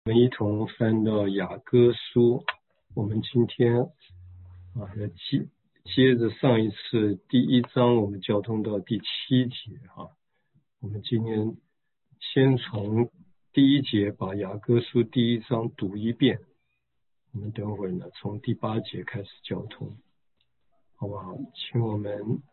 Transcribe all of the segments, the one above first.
我们一同翻到雅歌书，我们今天要接着上一次第一章，我们交通到第7节我们今天先从第1节把雅歌书第1章读一遍，我们等会儿呢从第8节开始交通，好不好？请我们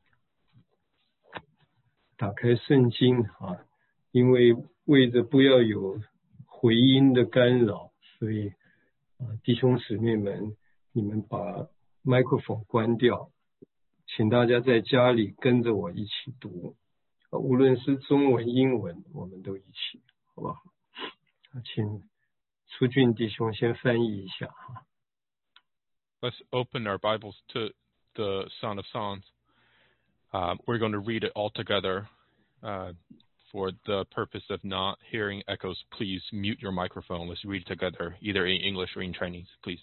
打开圣经因为着不要有回音的干扰，所以弟兄姊妹们，你们把麦克风关掉，请大家在家里跟着我一起读，无论是中文英文我们都一起，好不好？请出俊弟兄先翻译一下。 Let's open our Bibles to the Song of Songs. We're going to read it all together. For the purpose of not hearing echoes, please mute your microphone. Let's read together, either in English or in Chinese, please.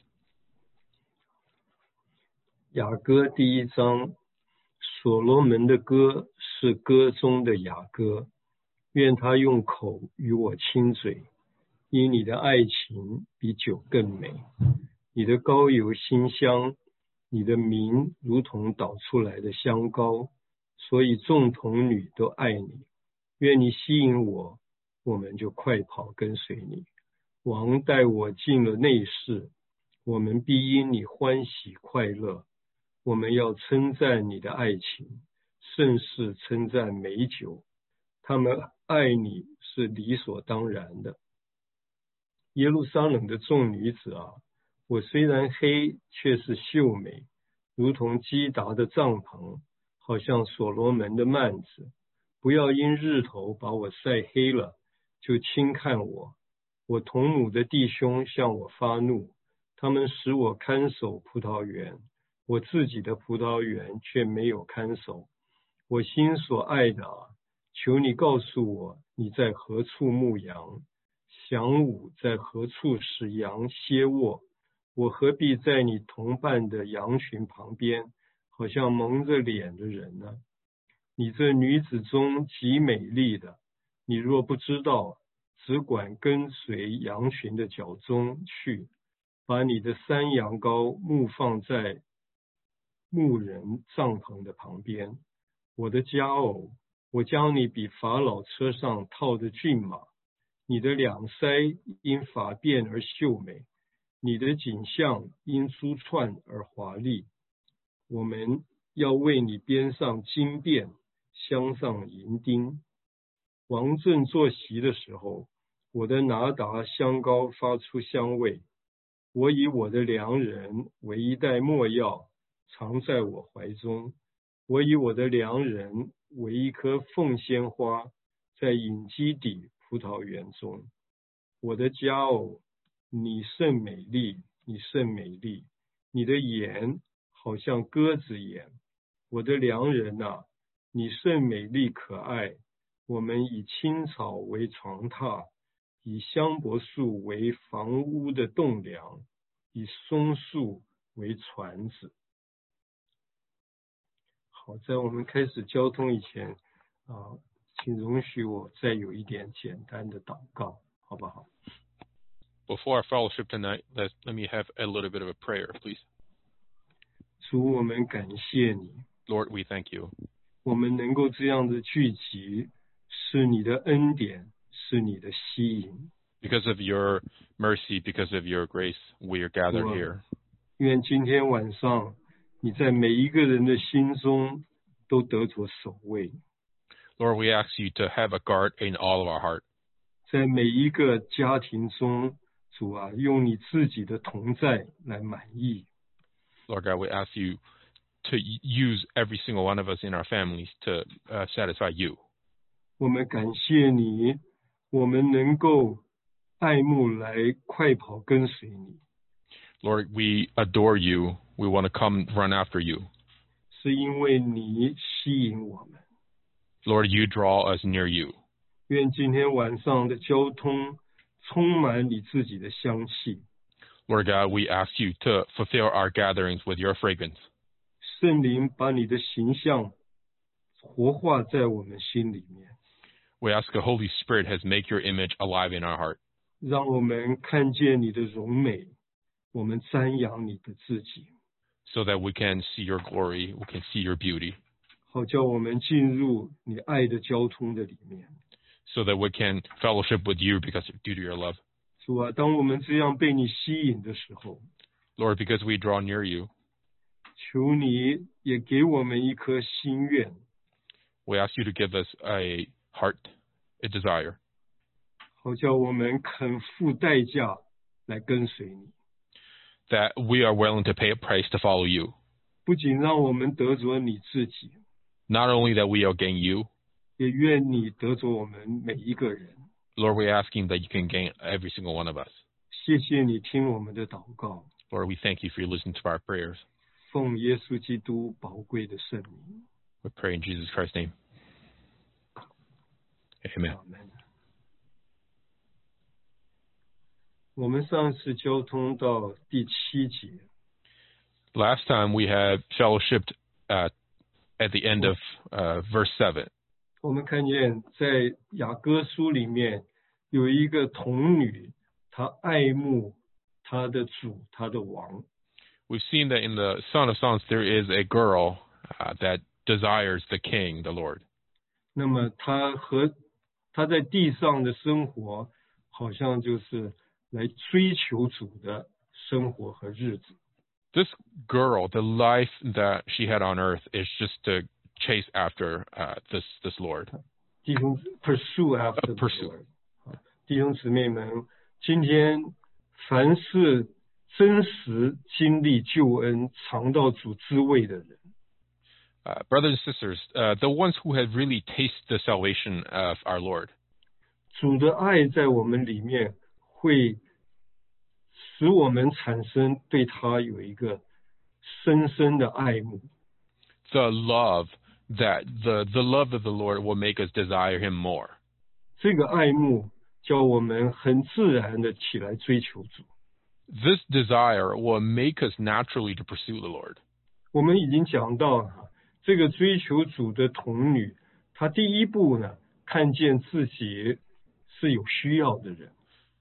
雅歌第1章，所罗门的歌是歌中的雅歌，愿他用口与我亲嘴，因你的爱情比酒更美，你的膏油馨香，你的名如同倒出来的香膏，所以众童女都爱你。愿你吸引我，我们就快跑跟随你。王带我进了内室，我们必因你欢喜快乐。我们要称赞你的爱情，甚是称赞美酒。他们爱你是理所当然的。耶路撒冷的众女子我虽然黑，却是秀美，如同基达的帐篷，好像所罗门的幔子。不要因日头把我晒黑了，就轻看我。我同母的弟兄向我发怒，他们使我看守葡萄园，我自己的葡萄园却没有看守。我心所爱的求你告诉我，你在何处牧羊？晌午在何处使羊歇卧？我何必在你同伴的羊群旁边，好像蒙着脸的人呢？你这女子中极美丽的，你若不知道，只管跟随羊群的脚中去，把你的山羊羔牧放在牧人帐篷的旁边。我的佳偶，我将你比法老车上套的骏马，你的两腮因发辫而秀美，你的颈项因珠串而华丽。我们要为你编上金辫，镶上银钉。王正坐席的时候，我的拿达香膏发出香味。我以我的良人为一袋没药，藏在我怀中。我以我的良人为一颗凤仙花，在隐基底葡萄园中。我的佳偶，你甚美丽，你甚美丽，你的眼好像鸽子眼。我的良人你甚美丽可爱。我们以青草为床榻，以香柏树为房屋的栋梁，以松树为船子。好，在我们开始交通以前请容许我再有一点简单的祷告，好不好？ Before our fellowship tonight, let me have a little bit of a prayer, please. 主，我们感谢你。 Lord, we thank you. 我们能够这样的聚集，是你的恩典，是你的吸引。 Because of your mercy, because of your grace, we are gathered here. 愿今天晚上你在每一个人的心中都得着守卫。 Lord, we ask you to have a guard in all of our heart. 在每一个家庭中，主用你自己的同在来满意。 Lord God, we ask you to use every single one of us in our families to satisfy you. 我们感谢你，我们能够爱慕来快跑跟随你。 Lord, we adore you. We want to come run after you. 是因为你吸引我们。 Lord, you draw us near you. 愿今天晚上的交通充满你自己的香气。 Lord God, we ask you to fulfill our gatherings with your fragrance. 圣灵把你的形象活化在我们心里面。 We ask the Holy Spirit has make your image alive in our heart. 让我们看见你的荣美，我们瞻仰你的自己， so that we can see your glory, we can see your beauty, 好叫我们进入你爱的交通的里面。 so that we can fellowship with you because due to your love. 主啊，当我们这样被你吸引的时候， Lord, because we draw near you, 求你也给我们一颗心愿， we ask you to give us a heart, a desire, 好叫我们肯付代价来跟随你， that we are willing to pay a price to follow you. 不仅让我们得着你自己， Not only that we will gain you, 也愿你得着我们每一个人。 Lord, we're asking that you can gain every single one of us. 谢谢你听我们的祷告， Lord, we thank you for listening to our prayers. 奉耶稣基督宝贵的圣名， We pray in Jesus Christ's name. Amen. 阿门。我们上次交通到第7节， Last time we had fellowshipped at the end of verse 7. 我们看见在雅歌书里面有一个童女，她爱慕她的主，她的王。 We've seen that in the Song of Songs there is a girl that desires the king, the Lord. 那么她在地上的生活，好像就是来追求主的生活和日子。 This girl, the life that she had on earth is just to chase after this Lord. 弟兄 pursue after the pursue. Lord 弟兄姊妹们，今天凡是真实经历救恩、尝到主滋味的人， Brothers and sisters, the ones who have really tasted the salvation of our Lord, 主的爱在我们里面会使我们产生对他有一个深深的爱慕。 the love of the Lord will make us desire him more. 这个爱慕叫我们很自然的起来追求主。 This desire will make us naturally to pursue the Lord. 我们已经讲到这个追求主的童女，她第一步呢，看见自己是有需要的人。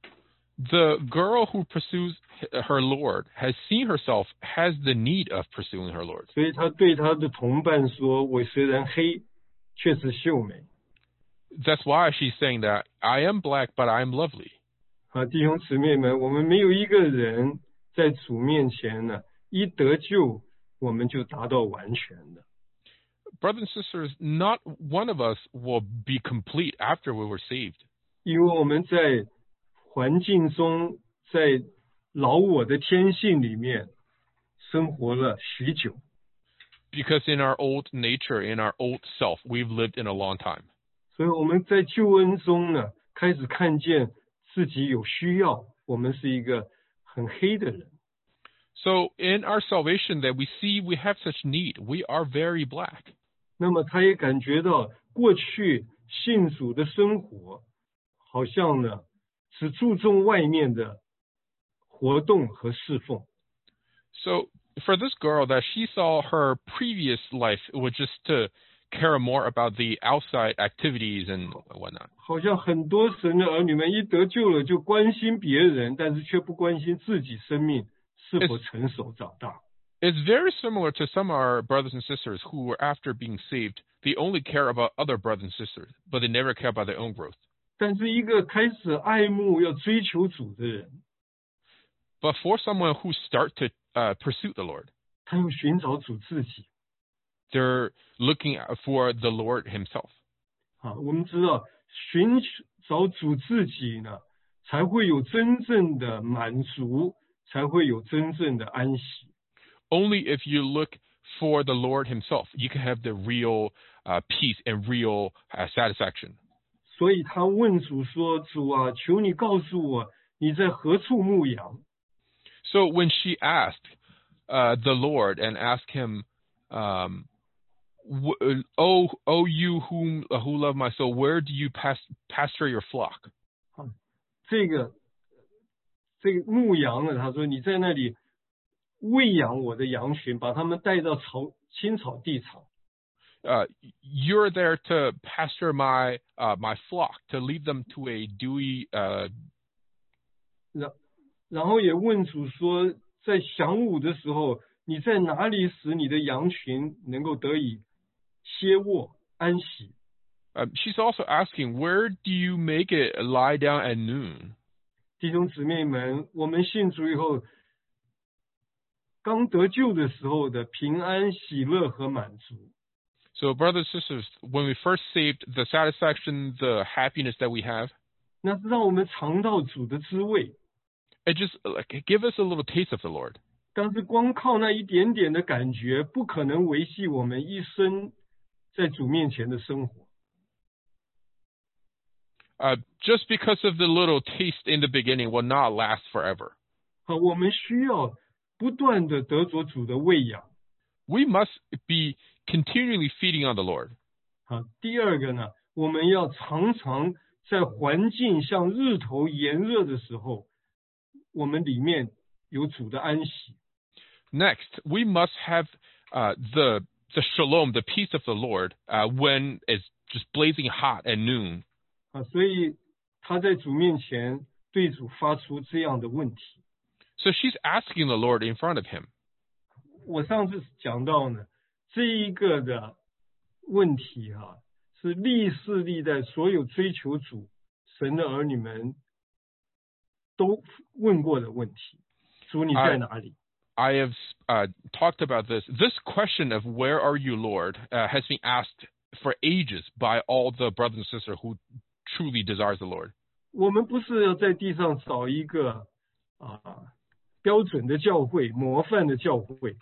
The girl who pursues her Lord has seen herself has the need of pursuing her Lord. 所以她对她的同伴说：“我虽然黑，却是秀美。 That's why she's saying that I am black, but I am lovely. ” 弟兄姊妹们，我们没有一个人在主面前呢，一得救我们就达到完全的。 Brothers and sisters, not one of us will be complete after we were saved. 因为我们在环境中，在老我的天性里面生活了许久， Because in our old nature, in our old self, we've lived in a long time. 所以我们在救恩中呢，开始看见自己有需要，我们是一个很黑的人。 So in our salvation that we see we have such need, we are very black. 那么他也感觉到过去信主的生活，好像呢只注重外面的活动和侍奉。 So for this girl that she saw her previous life was just to care more about the outside activities and whatnot. 好像很多神的儿女们一得救了就关心别人，但是却不关心自己生命是否成熟长大。 It's very similar to some of our brothers and sisters who were after being saved, they only care about other brothers and sisters, but they never care about their own growth. 但是一个开始爱慕要追求主的人， But for someone who start to pursue the Lord, 他要寻找主自己。 they're looking for the Lord himself. 我们知道寻找主自己呢，才会有真正的满足，才会有真正的安息。 Only if you look for the Lord himself, you can have the real peace and real satisfaction. 所以他问主说：“主啊，求你告诉我，你在何处牧羊？” So when she asked the Lord and asked him, "Oh, you who love my soul, where do you pasture your flock?" 这个牧羊呢，他说：“你在那里喂养我的羊群，把他们带到青草地场。” You're there to pasture my flock, to lead them to a dewy 然后也问主说，在晌午的时候，你在哪里使你的羊群能够得以歇卧安息？ She's also asking, where do you make it lie down at noon? 弟兄姊妹们，我们信主以后，刚得救的时候的平安、喜乐和满足， So, brothers and sisters, when we first saved, the satisfaction, the happiness that we have, 那是让我们尝到主的滋味。 it just give us a little taste of the Lord. 但是光靠那一点点的感觉，不可能维系我们一生在主面前的生活。 Just because of the little taste in the beginning will not last forever. 好，我们需要不断的得着主的喂养。 We must be continually feeding on the Lord. 好，第二个呢，我们要常常在环境像日头炎热的时候，我们里面有主的安息。 Next, we must have the shalom, the peace of the Lord, when it's just blazing hot at noon. 啊，所以他在主面前对主发出这样的问题。 So she's asking the Lord in front of him. 我上次讲到呢，这一个的问题是历世历代所有追求主神的儿女们都问过的问题。主你在哪里？ I have talked about this. This question of where are you, Lord, has been asked for ages by all the brothers and sisters who truly desires the Lord. 我们不是要在地上找一个标准的教会、模范的教会。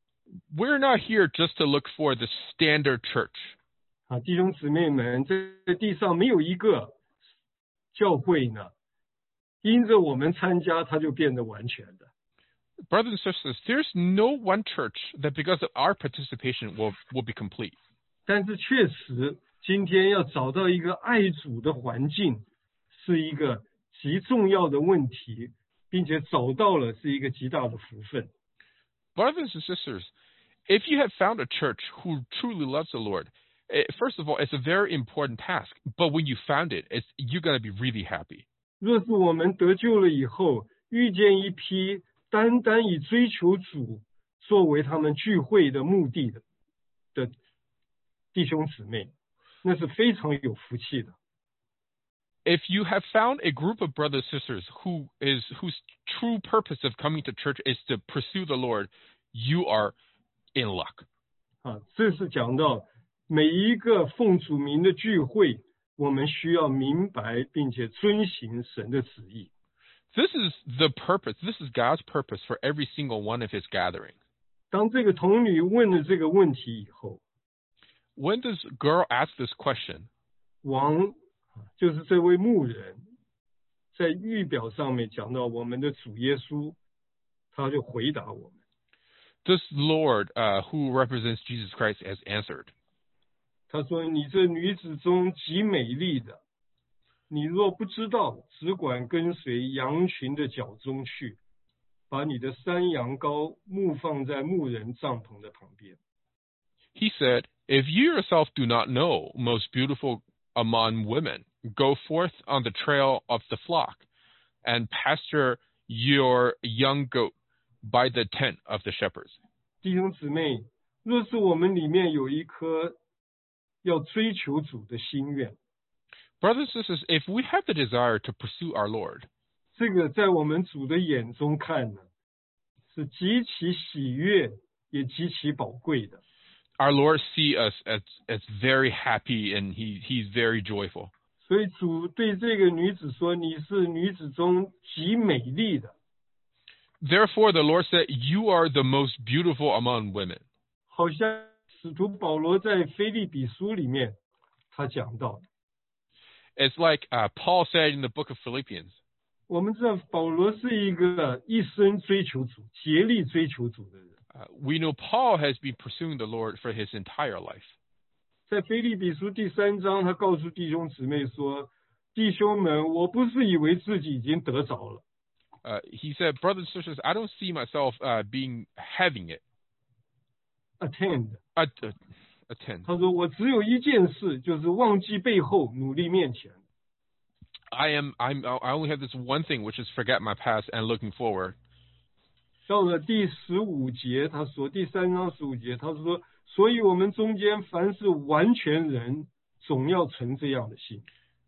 We're not here just to look for the standard church. 弟兄姊妹们，在地上没有一个教会呢，因着我们参加，它就变得完全的。 Brothers and sisters, there's no one church that because of our participation will be complete. 但是确实，今天要找到一个爱主的环境，是一个极重要的问题，并且找到了是一个极大的福分。 Brothers and sisters, if you have found a church who truly loves the Lord, first of all, it's a very important task. But when you found it, you're going to be really happy. 若是我们得救了以后，遇见一批单单以追求主作为他们聚会的目的的弟兄姊妹，那是非常有福气的。 If you have found a group of brothers and sisters whose true purpose of coming to church is to pursue the Lord, you are in luck. 这是讲到每一个奉主名的聚会，我们需要明白并且遵行神的旨意。 This is the purpose. This is God's purpose for every single one of his gathering. 当这个童女问了这个问题以后， When this girl asked this question, 王就是这位牧人，在预表上面讲到我们的主耶稣，他就回答我们。 this Lord, who represents Jesus Christ, has answered. 他说：“你这女子中极美丽的，你若不知道，只管跟随羊群的脚中去，把你的山羊羔牧放在牧人帐篷的旁边。” He said, if you yourself do not know, most beautiful among women, go forth on the trail of the flock and pasture your young goat by the tent of the shepherds. 弟兄姊妹，若是我们里面有一颗要追求主的心愿， Brothers and sisters, if we have the desire to pursue our Lord, 这个在我们主的眼中看呢，是极其喜悦，也极其宝贵的。 our Lord sees us as very happy and he's very joyful. 所以主对这个女子说：“你是女子中极美丽的。” Therefore, the Lord said, you are the most beautiful among women. 好像使徒保罗在腓立比书里面他讲到， It's like Paul said in the book of Philippians. 我们知道保罗是一个一生追求主、竭力追求主的人。 We know Paul has been pursuing the Lord for his entire life. 在腓立比书第3章，他告诉弟兄姊妹说：“弟兄们，我不是以为自己已经得着了。” He said, brothers and sisters, I don't see myself having it. Attend. Attend. 他说：“我只有一件事，就是忘记背后，努力面前。” I only have this one thing, which is forget my past and looking forward. 到了第15节，他说第3章15节，他说，所以我们中间凡是完全人，总要存这样的心。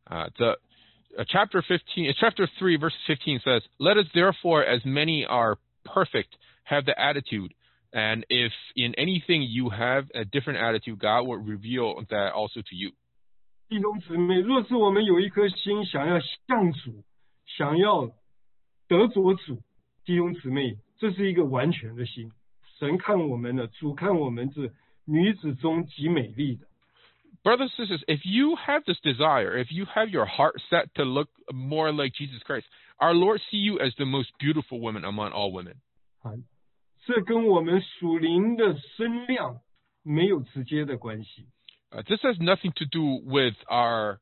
Chapter 3, verse 15 says, "Let us therefore, as many are perfect, have the attitude, and if in anything you have a different attitude, God will reveal that also to you." 弟兄姊妹，若是我们有一颗心想要向主，想要得着主，弟兄姊妹，这是一个完全的心。神看我们的，主看我们是女子中极美丽的。 Brothers and sisters, if you have this desire, if you have your heart set to look more like Jesus Christ, our Lord see you as the most beautiful woman among all women. 这跟我们属灵的身量没有直接的关系。 This has nothing to do with our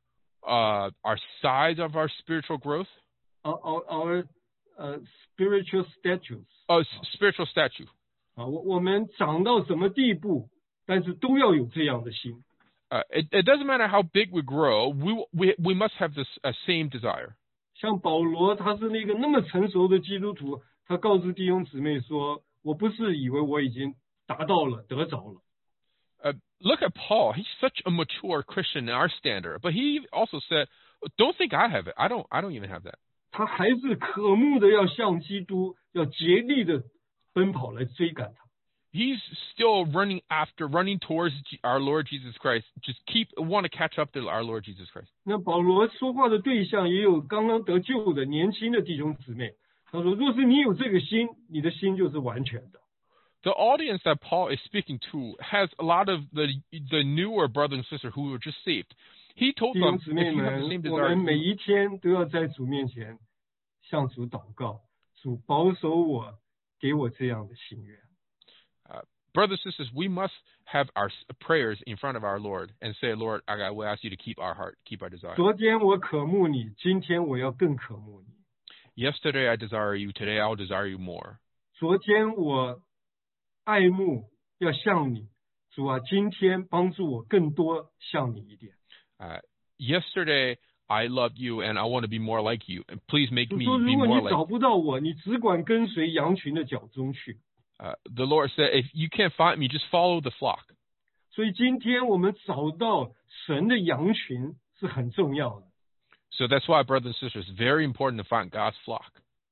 size of our spiritual growth. Our spiritual statues. Spiritual statue. 我们长到什么地步，但是都要有这样的心。 It doesn't matter how big we grow, we must have this same desire. 像保罗，他是那个那么成熟的基督徒，他告诉弟兄姊妹说：“我不是以为我已经达到了，得着了。” Look at Paul. He's such a mature Christian in our standard, but he also said, "Don't think I have it. I don't even have that." 他还是渴慕的要向基督，要竭力的奔跑来追赶他。 He's still running towards our Lord Jesus Christ. Just want to catch up to our Lord Jesus Christ. 那保罗说话的对象也有刚刚得救的年轻的弟兄姊妹。他说：“若是你有这个心，你的心就是完全的。” The audience that Paul is speaking to has a lot of the newer brother and sister who were just saved. He told them, if you have the same desire, 我们每一天都要在主面前向主祷告，主保守我，给我这样的心愿。 Brothers and sisters, we must have our prayers in front of our Lord and say, Lord, I will ask you to keep our heart, keep our desire. 昨天我渴慕你，今天我要更渴慕你。 Yesterday I desire you, today I will desire you more. 昨天我爱慕要像你，主啊，今天帮助我更多像你一点。 Yesterday I loved you and I want to be more like you, and please make me 说 be 如果 more 你 like 找不到我，你只管跟随羊群的脚中去。 The Lord said, if you can't find me, just follow the flock. 所以今天我们找到神的羊群是很重要的。 So that's why, brothers and sisters, it's very important to find God's flock.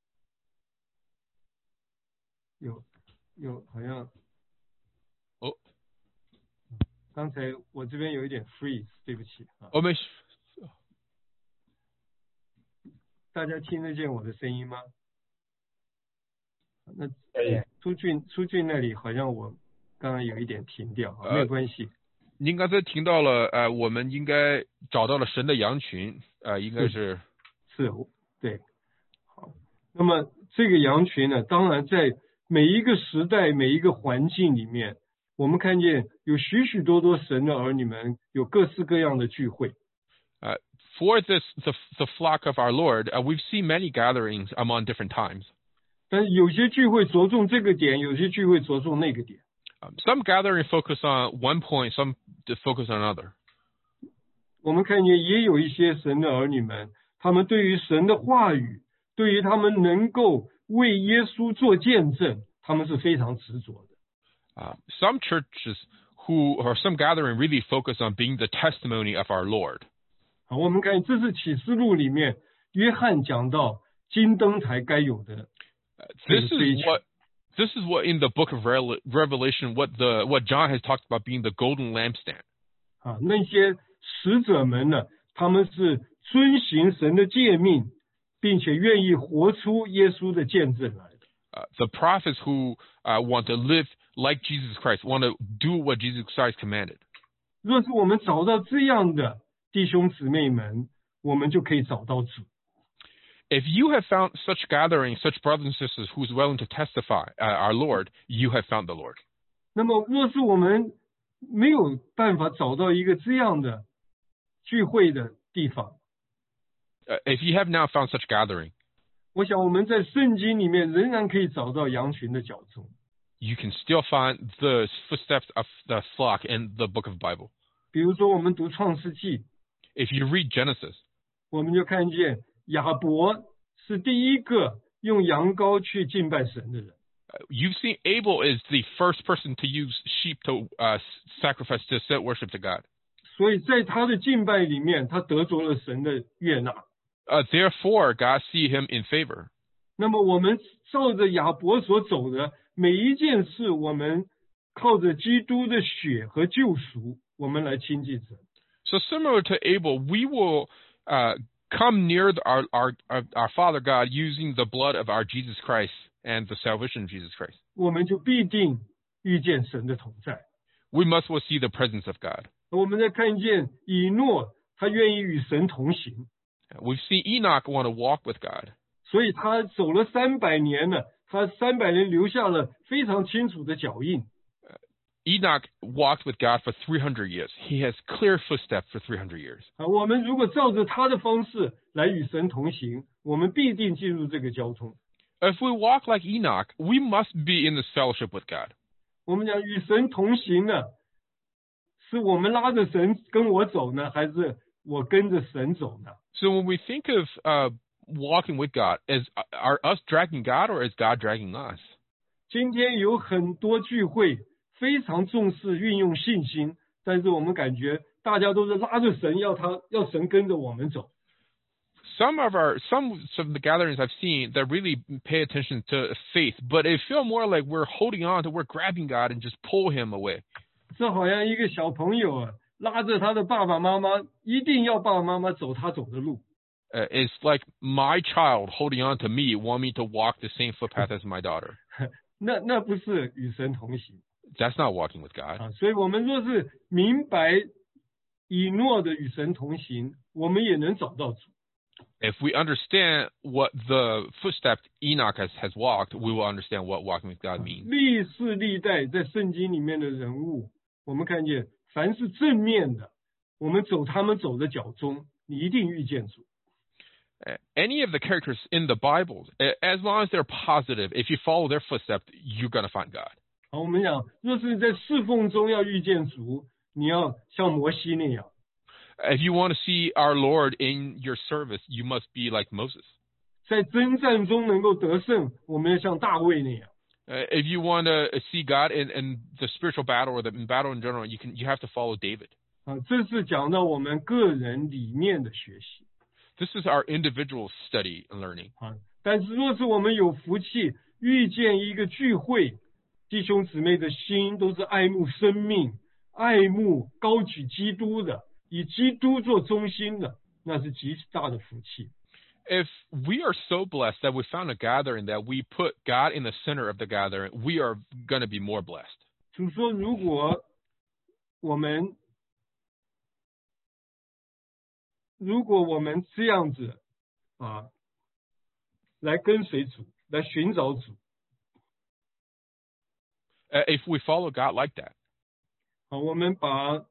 有好像哦， 刚才我这边有一点 freeze， 对不起啊。 没大家听得见我的声音吗？那出俊那里好像我刚刚有一点停掉，没有关系。 您刚才听到了，我们应该找到了神的羊群，应该是对。好，那么这个羊群呢，当然在每一个时代、每一个环境里面，我们看见有许许多多神的儿女们有各式各样的聚会。 For the flock of our Lord, we've seen many gatherings among different times. 但是有些聚会着重这个点，有些聚会着重那个点。 Some gathering focus on one point, some focus on another. 我们看见也有一些神的儿女们，他们对于神的话语，对于他们能够为耶稣做见证，他们是非常执着的。 Some churches or some gathering really focus on being the testimony of our Lord. 我们看这是启示录里面约翰讲到金灯台该有的。 This is what in the book of Revelation, what John has talked about being the golden lampstand. 那些使者们呢，他们是遵行神的诫命，并且愿意活出耶稣的见证来的。 The prophets who want to live like Jesus Christ, want to do what Jesus Christ commanded. 若是我们找到这样的弟兄姊妹们，我们就可以找到主。 If you have found such gatherings, such brothers and sisters who's willing to testify our Lord, you have found the Lord. 那么，若是我们没有办法找到一个这样的聚会的地方， if you have now found such gathering, 我想我们在圣经里面仍然可以找到羊群的脚踪。 You can still find the footsteps of the flock in the book of the Bible. 比如说，我们读创世纪， If you read Genesis, 我们就看见亚伯是第一个用羊羔去敬拜神的人。 You've seen Abel is the first person to use sheep to sacrifice to set worship to God. 所以在他的敬拜里面，他得着了神的悦纳。 Therefore, God see him in favor. 那么我们照着亚伯所走的每一件事，我们靠着基督的血和救赎，我们来亲近神。 So similar to Abel, we will come near our Father God using the blood of our Jesus Christ and the salvation of Jesus Christ. 我们就必定遇见神的同在。 We must will see the presence of God. 我们在看见以诺，他愿意与神同行， We've seen Enoch want to walk with God. 所以他走了300年了，他300年留下了非常清楚的脚印。 Enoch walked with God for 300 years. He has clear footsteps for 300 years. 我们如果照着他的方式来与神同行，我们必定进入这个交通。 If we walk like Enoch, we must be in this fellowship with God. 我们讲与神同行呢，是我们拉着神跟我走呢，还是我跟着神走呢？ So when we think of walking with God, are us dragging God or is God dragging us? 今天有很多聚会非常重视运用信心，但是我们感觉大家都是拉着神，要神跟着我们走。 Some of the gatherings I've seen that really pay attention to faith, but it feel more like we're holding on to, we're grabbing God and just pull him away. 这好像一个小朋友啊，拉着他的爸爸妈妈，一定要爸爸妈妈走他走的路。 It's like my child holding on to me, want me to walk the same footpath as my daughter. 那不是与神同行。 That's not walking with God. 所以我们若是明白以诺的与神同行，我们也能找到主。 If we understand what the footsteps Enoch has walked, we will understand what walking with God means. 历世历代在圣经里面的人物，我们看见凡是正面的，我们走他们走的脚中，你一定遇见主。 Any of the characters in the Bible, as long as they're positive, if you follow their footsteps, you're going to find God. 好，我们讲，若是在侍奉中要遇见主，你要像摩西那样。 If you want to see our Lord in your service, you must be like Moses. 在征战中能够得胜，我们要像大卫那样。 If you want to see God in the spiritual battle or in battle in general, you have to follow David. 这是讲到我们个人里面的学习。 This is our individual study and learning. 但是若是我们有福气遇见一个聚会，弟兄姊妹的心都是爱慕生命、爱慕高举基督的，以基督做中心的，那是极大的福气。 If we are so blessed that we found a gathering that we put God in the center of the gathering, we are going to be more blessed. 主说，如果我们这样子来跟随主，来寻找主。 If we follow God like that. 我们把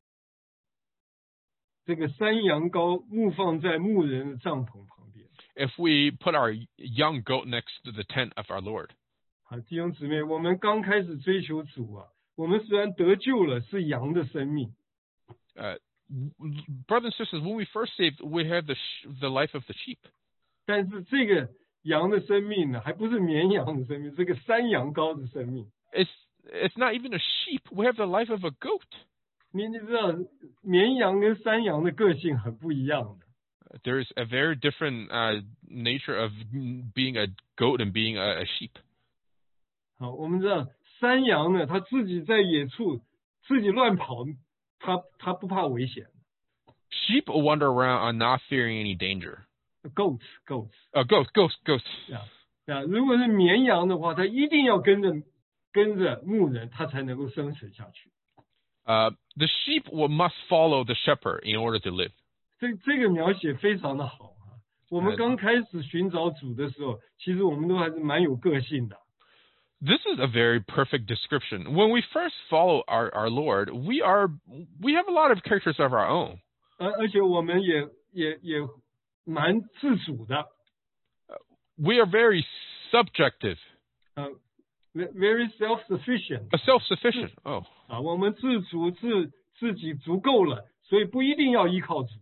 这个山羊羔牧放在牧人的帐篷旁边。 If we put our young goat next to the tent of our Lord. 弟兄姊妹，我们刚开始追求主我们虽然得救了，是羊的生命。 Brothers and sisters, when we first saved, we have the life of the sheep. 但是这个羊的生命呢，还不是绵羊的生命，这个山羊羔的生命。 It's not even a sheep. We have the life of a goat. 你知道，绵羊跟山羊的个性很不一样的。 There's a very different nature of being a goat and being a sheep. 好，我们知道山羊呢，它自己在野处自己乱跑，它不怕危险。 Sheep wander around and not fearing any danger. Goats. Goats. 如果是绵羊的话，它一定要跟着牧人，它才能够生存下去。 The sheep must follow the shepherd in order to live. 这个描写非常的好我们刚开始寻找主的时候，其实我们都还是蛮有个性的。 This is a very perfect description. When we first follow our Lord, we have a lot of characters of our own. 而且我们也蛮自主的。 We are very subjective. Very self-sufficient. Self-sufficient. Oh. 我们自己足够了，所以不一定要依靠主。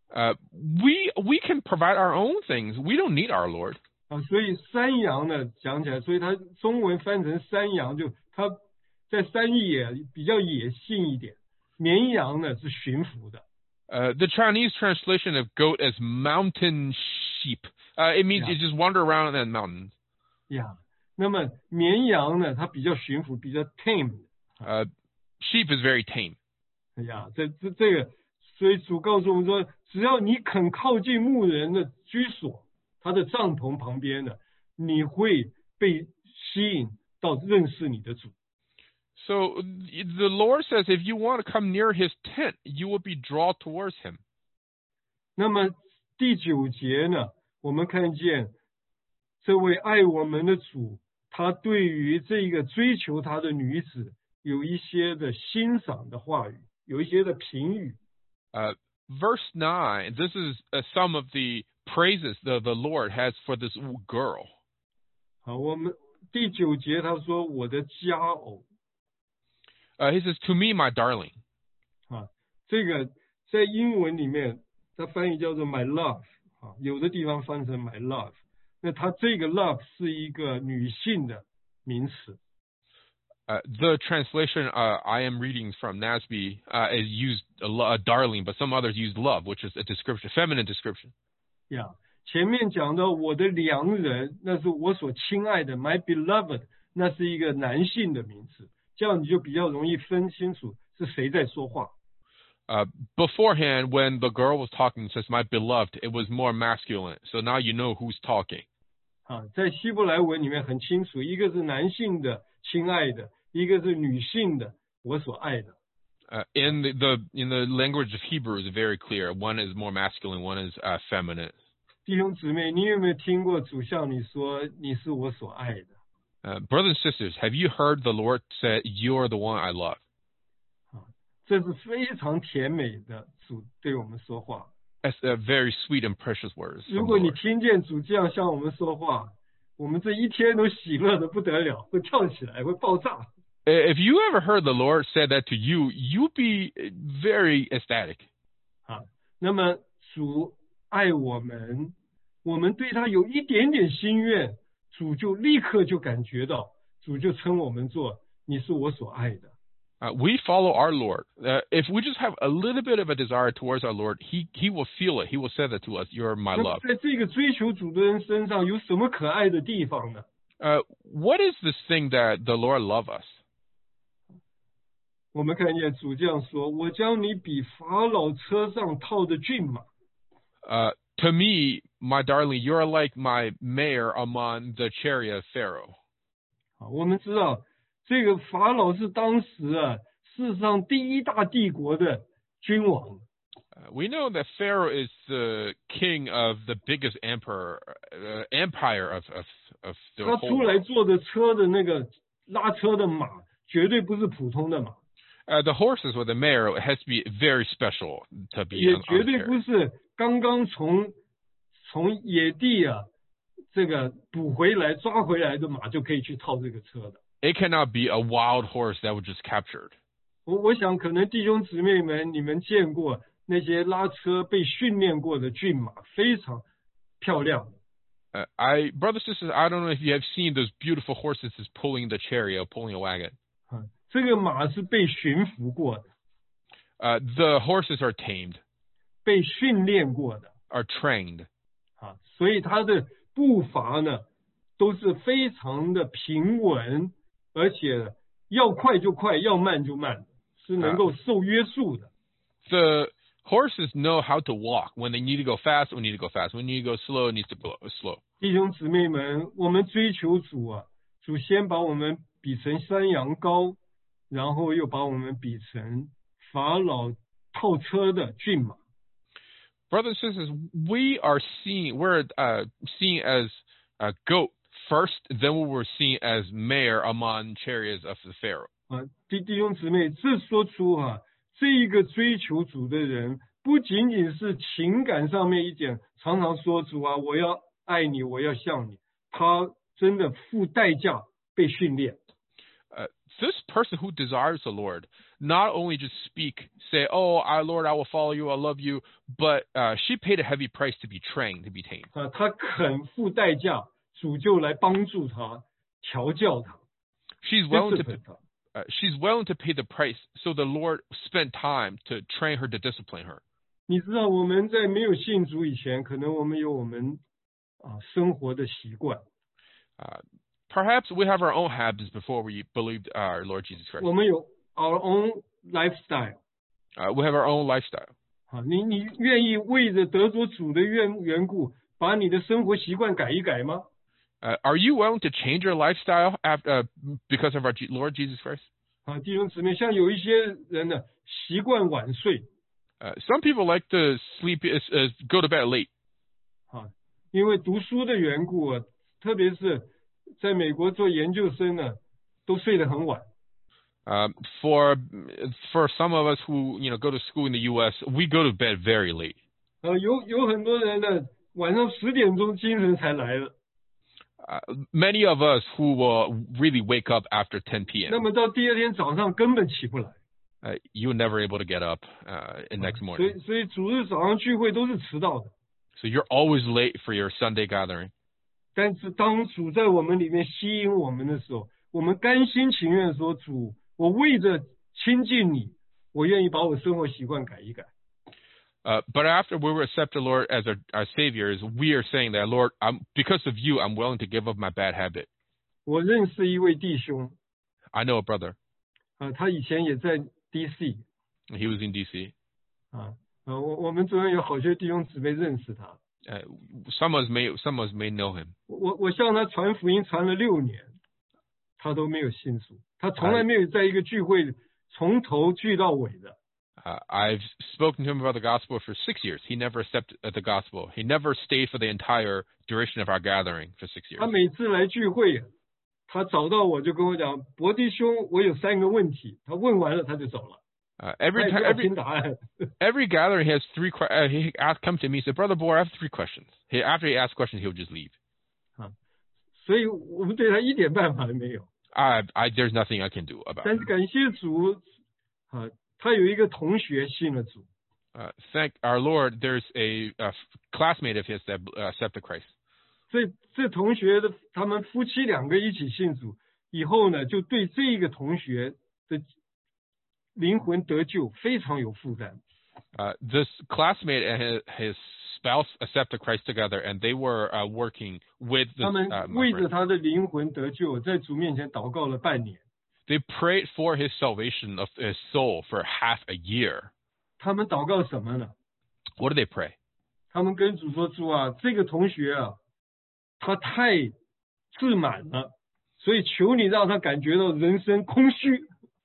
We can provide our own things. We don't need our Lord. 所以山羊呢讲起来，所以它中文翻成山羊，就它在山野比较野性一点。绵羊呢是驯服的。 The Chinese translation of goat is mountain sheep. It means it just wander around in mountains. 那么绵羊呢，它比较驯服，比较 tame。 Sheep is very tame. 这个，所以主告诉我们说，只要你肯靠近牧人的居所，他的帐篷旁边的，你会被吸引到认识你的主。 So the Lord says, if you want to come near His tent, you will be drawn towards Him. 那么第9节呢，我们看见这位爱我们的主，他对于这个追求他的女子有一些的欣赏的话语，有一些的评语。 Verse 9, this is some of the praises the Lord has for this girl. 好，我们第9节他说我的佳偶。 He says, to me, my darling. 这个在英文里面，它翻译叫做 my love， 有的地方翻成 my love。那它这个 love 是一个女性的名词。 The translation I am reading from NASB is used a darling, but some others use love, which is a description, feminine description. 前面讲到我的良人，那是我所亲爱的 my beloved， 那是一个男性的名词。这样你就比较容易分清楚是谁在说话。 Beforehand, when the girl was talking, says my beloved, it was more masculine. So now you know who's talking. 在希伯来文里面很清楚，一个是男性的亲爱的，一个是女性的我所爱的。 In the language of Hebrew is very clear. One is more masculine, one is feminine. 弟兄姊妹，你有没有听过主向你说你是我所爱的？ Brothers and sisters, have you heard the Lord say, "You're the one I love"? 这是非常甜美的主对我们说话。 That's a very sweet and precious words. 如果你听见主这样向我们说话，我们这一天都喜乐的不得了，会跳起来，会爆炸。 If you ever heard the Lord say that to you, you'll be very ecstatic. 那么主爱我们，我们对他有一点点心愿，主就立刻就感觉到，主就称我们做你是我所爱的。 We follow our Lord. If we just have a little bit of a desire towards our Lord, He will feel it. He will say that to us. You're my love. 在这个追求主的人身上有什么可爱的地方呢？ What is this thing that the Lord loves us? 我们看见主这样说：“我将你比法老车上套的骏马。” To me, my darling, you're like my mare among the chariot of Pharaoh. 我们知道这个法老是当时世上第一大帝国的君王。 We know that Pharaoh is the king of the biggest empire of the whole. 他出来坐的车的那个拉车的马，绝对不是普通的马。 The horses with the mare, it has to be very special to be. 也绝对不是刚刚从野地这个捕回来抓回来的马就可以去套这个车的。 It cannot be a wild horse that was just captured. 我想可能弟兄姊妹们，你们见过那些拉车被训练过的骏马，非常漂亮。 Brothers and sisters, I don't know if you have seen those beautiful horses is pulling the chariot, pulling a wagon. 这个马是被驯服过的。 The horses are tamed. 被训练过的。 Are trained. 所以它的步伐呢，都是非常的平稳，而且要快就快，要慢就慢，是能够受约束的。 The horses know how to walk. When they need to go fast, we need to go fast. When they need to go slow, it needs to go slow. 弟兄姊妹们，我们追求主主先把我们比成山羊羔，然后又把我们比成法老套车的骏马。 Brothers and sisters, we're seen as a goat first, then we were seen as mare among chariots of the Pharaoh. 弟兄姊妹，这说出这一个追求主的人，不仅仅是情感上面一点，常常说主我要爱你，我要像你，他真的付代价被训练。 this person who desires the Lord not only just say, "Oh, our Lord, I will follow you, I love you," but she paid a heavy price to be trained, to be tamed. 他肯付代价，主就来帮助他，调教他。 She's willing to pay the price, so the Lord spent time to train her, to discipline her. 你知道我们在没有信主以前，可能我们有我们生活的习惯。 Perhaps we have our own habits before we believed our Lord Jesus Christ. 我们有 our own lifestyle. We have our own lifestyle. 你愿意为着得着主的缘故，把你的生活习惯改一改吗？ Are you willing to change your lifestyle because of our Lord Jesus Christ? 弟兄姊妹，像有一些人呢，习惯晚睡。 Some people like to go to bed late. 因为读书的缘故特别是在美国做研究生呢，都睡得很晚。 For some of us who go to school in the U.S., we go to bed very late. 有很多人呢，晚上10点钟精神才来了。 Many of us who will really wake up after 10 p.m. 那么到第二天早上根本起不来。 You're never able to get up next morning. 所以主日早上聚会都是迟到的。 So you're always late for your Sunday gathering. 但是当主在我们里面吸引我们的时候，我们甘心情愿说，主，我为着亲近你，我愿意把我生活习惯改一改。 But after we accept the Lord as our Savior, we are saying that, Lord, because of you, I'm willing to give up my bad habit. 我认识一位弟兄。 I know a brother. 他以前也在 DC. He was in DC. 我们中间有好些弟兄姊妹认识他。 Some of us may know him. 我向他传福音传了6年，他都没有信主，他从来没有在一个聚会从头聚到尾的。 I've spoken to him about the gospel for 6 years. He never accepted the gospel. He never stayed for the entire duration of our gathering for 6 years. 他每次来聚会，他找到我就跟我讲，伯弟兄，我有3个问题。他问完了他就走了。 Every gathering he has 3 questions. He come to me and said, Brother Bohr, I have 3 questions. After he asks questions, he would just leave. 所以我们对他一点办法都没有。 There's nothing I can do about it. 但是感谢主，他有一个同学信了主。 Thank our Lord, there's a classmate of his that accepted Christ. 所以这同学他们夫妻2个一起信主以后呢，就对这个同学的灵魂得救非常有负担。 This classmate and his spouse accepted Christ together, and they were working with this. 他们为着他的灵魂得救，在主面前祷告了半年。 They prayed for his salvation of his soul for half a year. 他们祷告什么呢？ What did they pray? 他们跟主说：“主啊，这个同学啊，他太自满了，所以求你让他感觉到人生空虚。”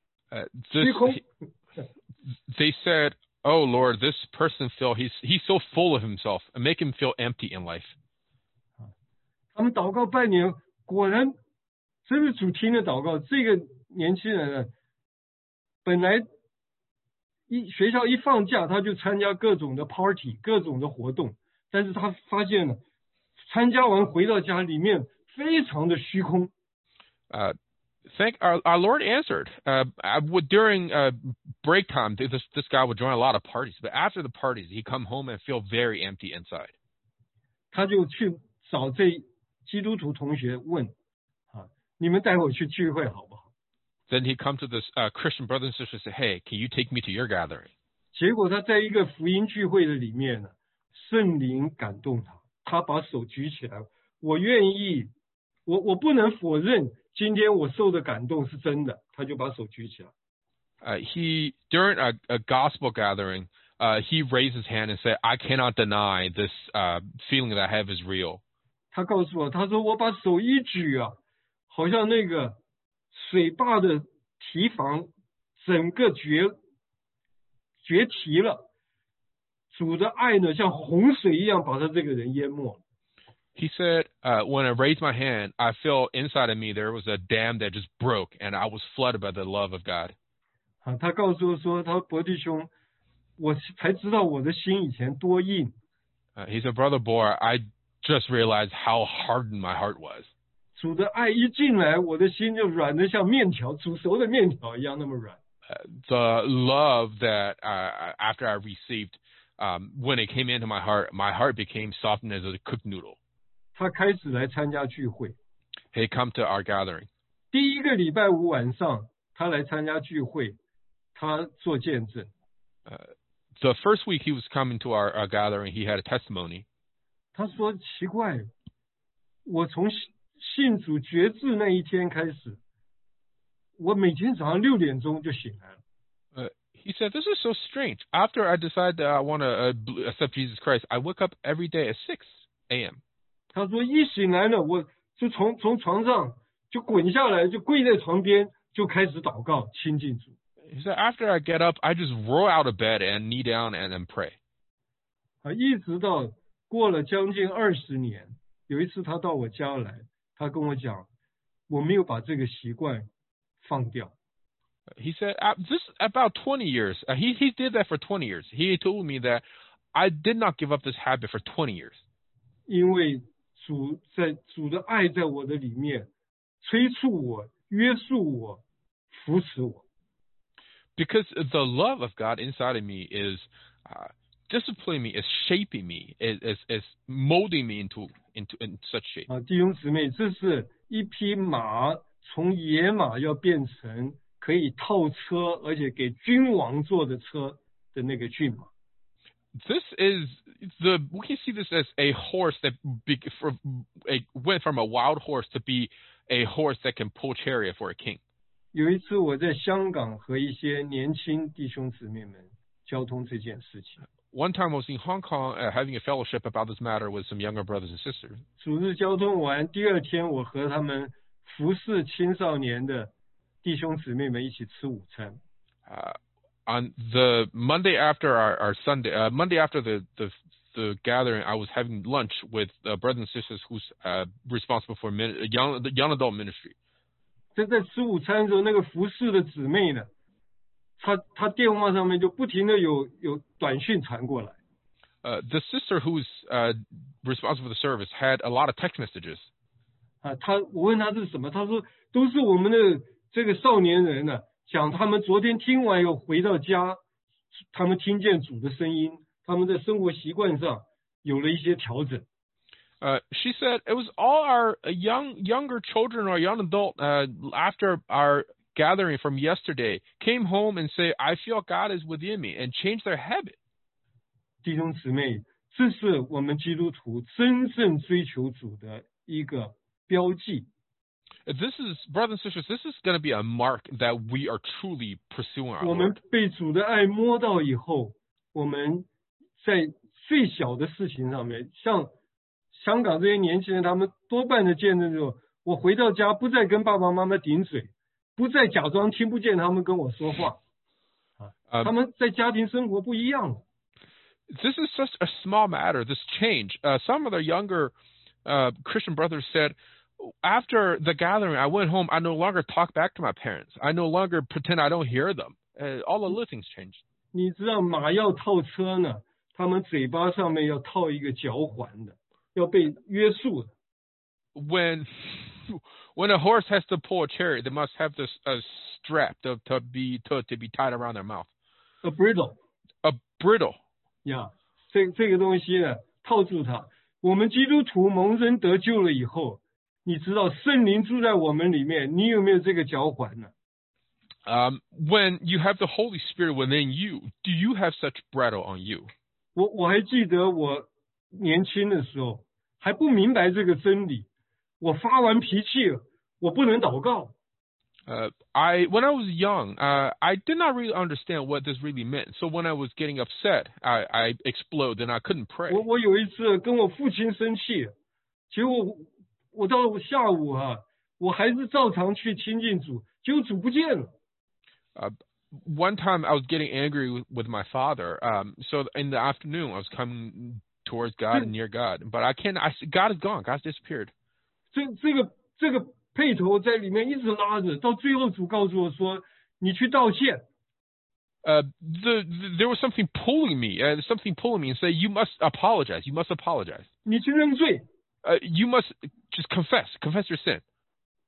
They said, "Oh Lord, this person he's so full of himself, and make him feel empty in life." 他们祷告半年，果然真是主听了祷告。这个年轻人呢，本来学校一放假，他就参加各种的 party， 各种的活动，但是他发现了，参加完回到家里面非常的虚空。 Thank our Lord answered. During break time, this guy would join a lot of parties, but after the parties, he'd come home and feel very empty inside. 他就去找这基督徒同学问，你们带我去聚会好不好？ Then he'd come to this Christian brother and sister and say, "Hey, can you take me to your gathering?" 结果他在一个福音聚会的里面呢，圣灵感动他，他把手举起来，我愿意，我不能否认。今天我受的感动是真的，他就把手举起来。 During a gospel gathering, he raised his hand and said, "I cannot deny this feeling that I have is real." 他告诉我，他说我把手一举啊，好像那个水坝的堤防整个决堤了，主的爱呢，像洪水一样把他这个人淹没了。 He said, when I raised my hand, I felt inside of me there was a dam that just broke, and I was flooded by the love of God. 他告诉我说，他说伯弟兄，我才知道我的心以前多硬。 He said, Brother Bohr, I just realized how hardened my heart was. 主的爱一进来，我的心就软得像面条，煮熟的面条一样那么软。 The love that after I received, when it came into my heart became softened as a cooked noodle. 他开始来参加聚会。 He come to our gathering. 第一个礼拜五晚上，他来参加聚会，他做见证。 The first week he was coming to our gathering, he had a testimony. 他说奇怪，我从信主决志那一天开始，我每天早上6点钟就醒来了。 He said, "This is so strange. After I decided that I want to accept Jesus Christ, I wake up every day at 6 a.m." 他说一醒来了，我就从床上就滚下来，就跪在床边，就开始祷告亲近主。 He said, "After I get up, I just roll out of bed and kneel down and then pray." 一直到过了将近20年，有一次他到我家来，他跟我讲，我没有把这个习惯放掉。 He said, "This about 20 years. He did that for 20 years. He told me that I did not give up this habit for 20 years." 因为主的爱在我的里面，催促我、约束我、扶持我。 Because the love of God inside of me is disciplining me, is shaping me, is molding me into such shape. 弟兄姊妹，这是一匹马从野马要变成可以套车，而且给君王坐的车的那个骏马。 This is we can see this as a horse that went from a wild horse to be a horse that can pull chariot for a king. 有一次我在香港和一些年轻弟兄姊妹们交通这件事情。 One time I was in Hong Kong having a fellowship about this matter with some younger brothers and sisters. 主日交通完，第二天我和他们服侍青少年的弟兄姊妹们一起吃午餐。 On the Monday after our Sunday, Monday after the gathering, I was having lunch with brothers and sisters who's responsible for the young adult ministry. 在吃午餐的时候，那个服侍的姊妹呢，她电话上面就不停的有短讯传过来。 The sister who's responsible for the service had a lot of text messages. 我问她是什么，她说都是我们的这个少年人呢，讲他们昨天听完又回到家，他们听见主的声音，他们在生活习惯上有了一些调整。 She said it was all our younger children or young adult after our gathering from yesterday came home and say, "I feel God is within me," and changed their habit. 弟兄姊妹，这是我们基督徒真正追求主的一个标记。 This is, brothers and sisters, this is going to be a mark that we are truly pursuing our Lord. 我们被主的爱摸到以后，我们在最小的事情上面，像香港这些年轻人，他们多半的见证就，我回到家不再跟爸爸妈妈顶嘴，不再假装听不见他们跟我说话。他们在家庭生活不一样了。 This is just a small matter, this change. Some of the younger Christian brothers said, after the gathering, I went home, I no longer talk back to my parents. I no longer pretend I don't hear them. All the little things changed. 你知道马要套车呢，他们嘴巴上面要套一个脚环的，要被约束的。 When a horse has to pull a chariot, they must have this strap to be tied around their mouth. A bridle. A bridle. 这个东西呢，套住它。我们基督徒蒙恩得救了以后，你知道圣灵住在我们里面，你有没有这个脚环呢 ？When you have the Holy Spirit within you, do you have such bridle on you? 我还记得我年轻的时候还不明白这个真理，我发完脾气，我不能祷告。 When I was young, I did not really understand what this really meant. So when I was getting upset, I exploded and I couldn't pray. 我有一次跟我父亲生气，结果我到下午我还是照常去亲近主，结果主不见了。 One time I was getting angry with my father. So in the afternoon I was coming towards God and near God, but God is gone. God's disappeared. 这个配头在里面一直拉着，到最后主告诉我说：“你去道歉。” There was something pulling me, and say, "You must apologize. You must apologize." 你去认罪。 You must just confess your sin.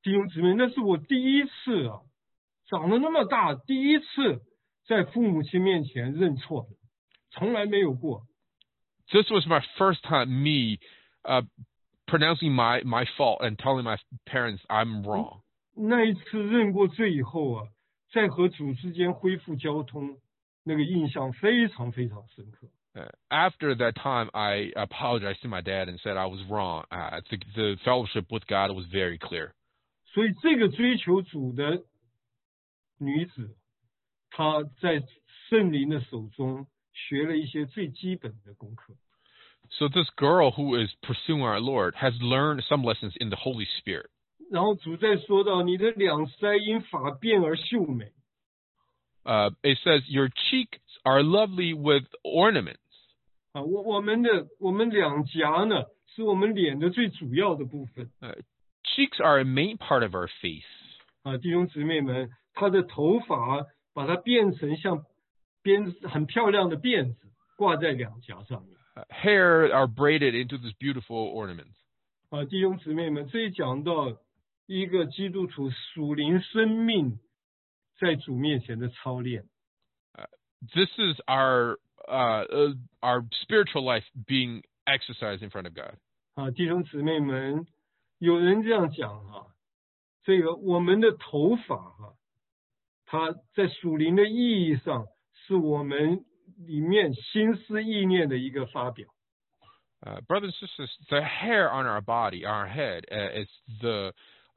弟兄姊妹，那是我第一次啊，长得那么大，第一次在父母亲面前认错，从来没有过。 This was my first time me pronouncing my fault and telling my parents I'm wrong. 那一次认过罪以后啊，在和主之间恢复交通，那个印象非常非常深刻。 After that time, I apologized to my dad and said I was wrong. The fellowship with God was very clear. 所以这个追求主的女子，她在圣灵的手中学了一些最基本的功课。 So this girl who is pursuing our Lord has learned some lessons in the Holy Spirit. 然后主再说到，你的两腮因发变而秀美。 It says your cheeks are lovely with ornaments. 我们两颊呢，是我们脸的最主要的部分。 Cheeks are a main part of our face. 弟兄姊妹们，她的头发把它变成像很漂亮的辫子，挂在两颊上面。 Hair are braided into this beautiful ornaments. 弟兄姊妹们，这里讲到一个基督徒属灵生命在主面前的操练。 This is our spiritual life being exercised in front of God. 弟兄姊妹们，有人这样讲这个我们的头发它在属灵的意义上是我们里面心思意念的一个发表。 Brothers and sisters, the hair on our body, our head, it's the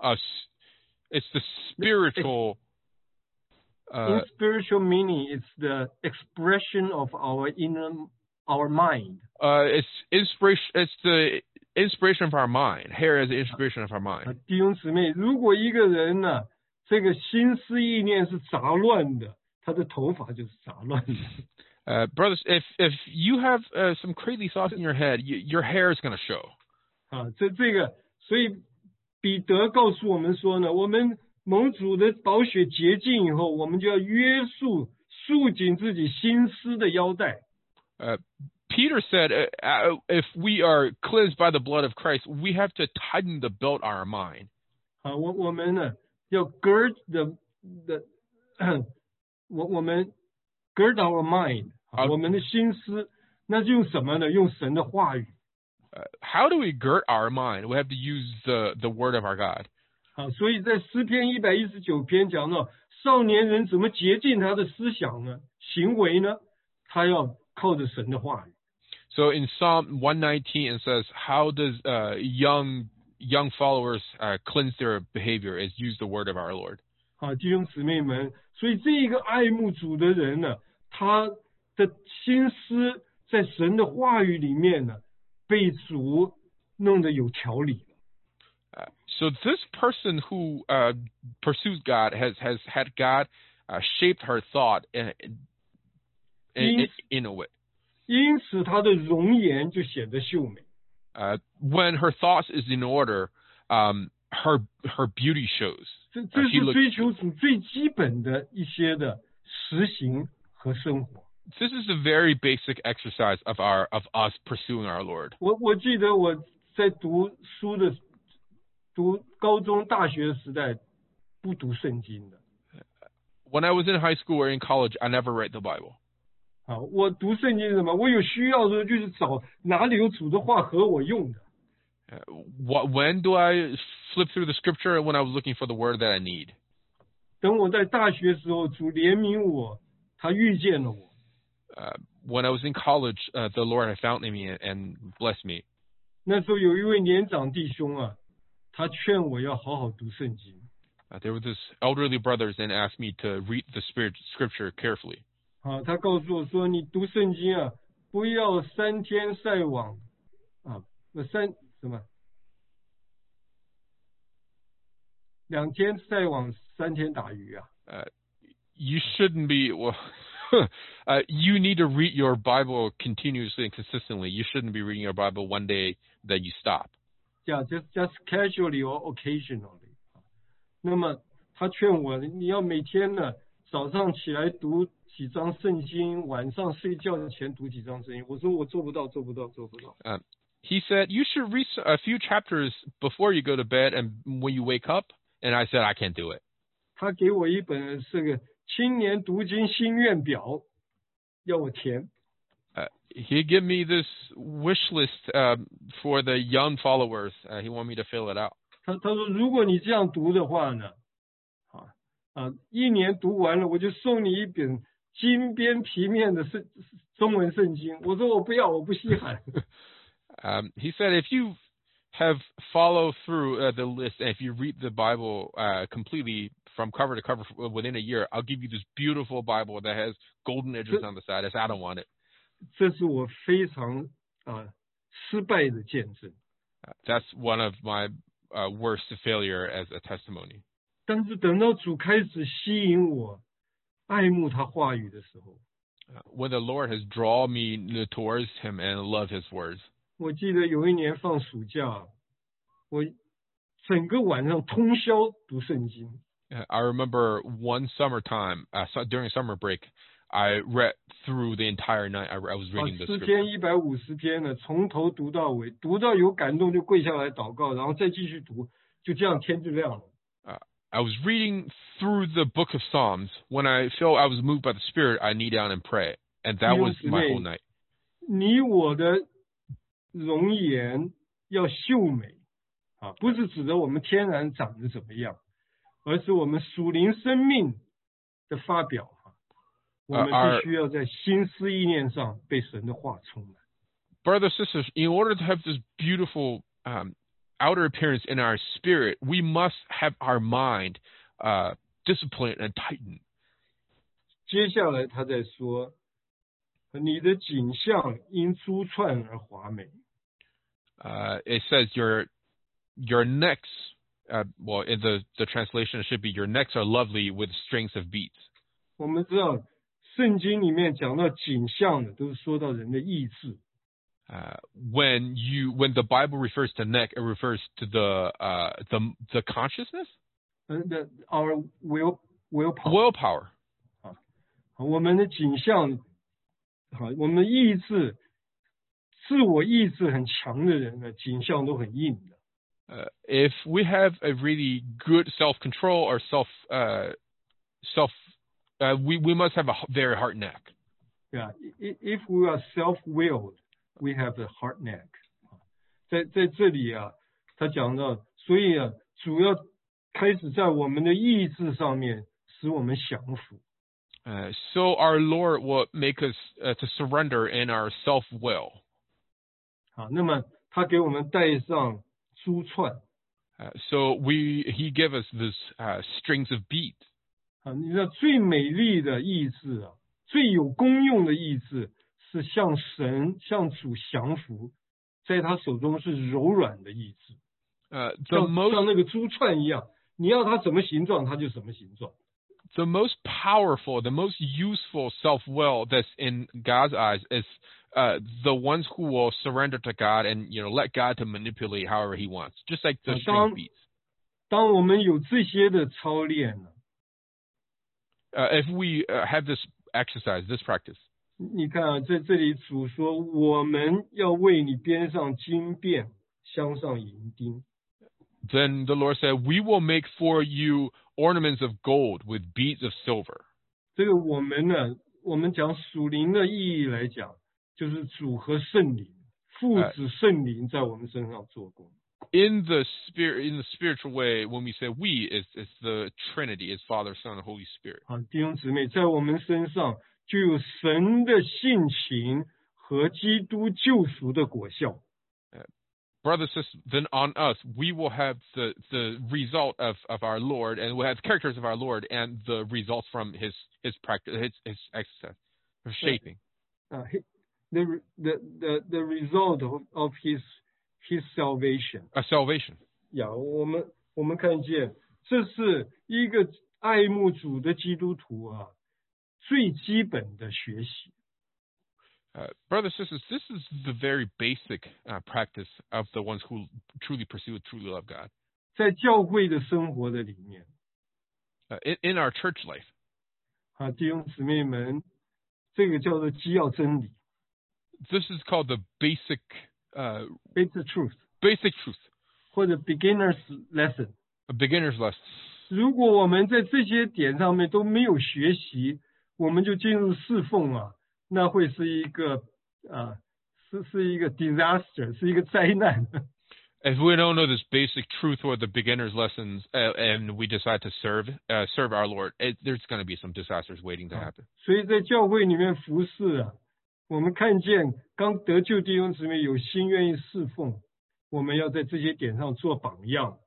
spiritual. In spiritual meaning, it's the expression of our mind. It's inspiration. It's the inspiration of our mind. Hair is the inspiration of our mind. 弟兄姊妹，如果一个人呢，这个心思意念是杂乱的，他的头发就是杂乱的。 Brothers, if you have some crazy thoughts in your head, your hair is going to show. 这个，所以彼得告诉我们说呢，我们蒙主的宝血洁净以后，我们就要约束束紧自己心思的腰带。 Peter said, if we are cleansed by the blood of Christ, we have to tighten the belt on our mind. 我们呢要 gird我们 gird our mind， 我们的心思，那是用什么呢？用神的话语。 How do we gird our mind? We have to use the word of our God. 所以在诗篇119篇讲到，少年人怎么洁净他的思想呢？行为呢？他要靠着神的话语。 So in Psalm 119 it says, how does young followers cleanse their behavior? Is use the word of our Lord. 弟兄姊妹们，所以这一个爱慕主的人呢，他的心思在神的话语里面呢，被主弄得有条理。 So this person who pursues God has had God shaped her thought in a way. 因此，他的容颜就显得秀美。 When her thoughts is in order, her beauty shows. 这是追求主最基本的一些的实行和生活。 This is a very basic exercise of us pursuing our Lord. 我记得我在读高中、大学时代不读圣经的。 When I was in high school or in college, I never read the Bible. 我读圣经是什么？我有需要的时候就是找哪里有主的话和我用的。 When do I flip through the scripture? When I was looking for the word that I need. 等我在大学时候，主怜悯我，他遇见了我。 When I was in college, the Lord had found me and blessed me. 那时候有一位年长弟兄他劝我要好好读圣经。 There were these elderly brothers and asked me to read the scripture carefully. 他告诉我说，你读圣经不要3天晒网2天晒网3天打鱼 You shouldn't be. Well, you need to read your Bible continuously and consistently. You shouldn't be reading your Bible one day that you stop. Yeah, just casually or occasionally. 那么他劝我，你要每天呢早上起来读几章圣经，晚上睡觉前读几章圣经。我说我做不到。 He said you should read a few chapters before you go to bed, and when you wake up, And I said, I can't do it. 他给我一本这个青年读经心愿表，要我填。 He gave me this wish list for the young followers. He wanted me to fill it out. 他说，如果你这样读的话呢，一年读完了，我就送你一本金边皮面的中文圣经。我说我不要，我不稀罕。 He said, if you have followed through the list, and if you read the Bible completely from cover to cover within a year, I'll give you this beautiful Bible that has golden edges on the side. I said, I don't want it. 这是我非常失败的见证。 That's one of my worst failure as a testimony. 但是等到主开始吸引我，爱慕他话语的时候， when the Lord has drawn me towards Him and love His words. 我记得有一年放暑假，我整个晚上通宵读圣经。 I remember one summertime, during summer break, I read through the entire night. I was reading the 4 scripture. 天150天呢，从头读到尾，读到有感动就跪下来祷告，然后再继续读，就这样天就亮了。 I was reading through the book of Psalms. When I felt I was moved by the Spirit, I kneel down and pray. And that was my whole night. 你我的容颜要秀美不是指的我们天然长得怎么样，而是我们属灵生命的发表我们必须要在心思意念上被神的话充满。 Brothers and sisters, in order to have this beautiful outer appearance in our spirit, we must have our mind disciplined and tightened. 接下来他在说，你的景象因珠串而华美。 It says your necks, well, in the translation it should be your necks are lovely with strings of beads. 我们知道圣经里面讲到景象的，都是说到人的意志。 When the Bible refers to neck, it refers to the consciousness. Our willpower. Willpower. 我们的景象，我们的意志，自我意志很强的人呢，景象都很硬的。 If we have a really good self-control or we must have a very hard neck. Yeah, if we are self-willed, we have a hard neck. 在这里他讲到，所以主要开始在我们的意志上面使我们降服。 So our Lord will make us to surrender in our self-will. 那么他给我们戴上珠串。 So he gave us this strings of beads. 你知道最美丽的意志最有功用的意志是向神向主降服，在他手中是柔软的意志。像那个珠串一样，你要它什么形状，它就什么形状。 The most powerful, the most useful self-will that's in God's eyes is the ones who will surrender to God and let God to manipulate however He wants, just like the string beads. 当我们有这些的操练 if we have this exercise, this practice. 你看在这里主说，我们要为你编上金辫，镶上银钉。 Then the Lord said, "We will make for you ornaments of gold with beads of silver." 这个我们呢，我们讲属灵的意义来讲，就是主和圣灵、父子圣灵在我们身上做工。 In the spiritual way, when we say we, it's the Trinity, is Father, Son, and Holy Spirit. 弟兄姊妹，在我们身上就有神的性情和基督救赎的果效。 Brothers and sisters, then on us, we will have the result of our Lord, and we'll have characters of our Lord, and the results from His practice, His exercise, His shaping. The result of His salvation. Salvation. 我们看见，这是一个爱慕主的基督徒最基本的学习。 Brothers and sisters, this is the very basic practice of the ones who truly pursue, truly love God. 在教会的生活的里面 in our church life. 弟兄姊妹们，这个叫做基要真理。 This is called the basic truth. Basic truth. 或者 beginner's lesson. A beginner's lesson. 如果我们在这些点上面都没有学习，我们就进入侍奉啊，那会是一个是一个 disaster， 是一个灾难。 If we don't know this basic truth or the beginner's lessons, and we decide to serve our Lord, there's going to be some disasters waiting to happen. 所以在教会里面服侍啊，我们看见刚得救弟兄姊妹有心愿意侍奉，我们要在这些点上做榜样。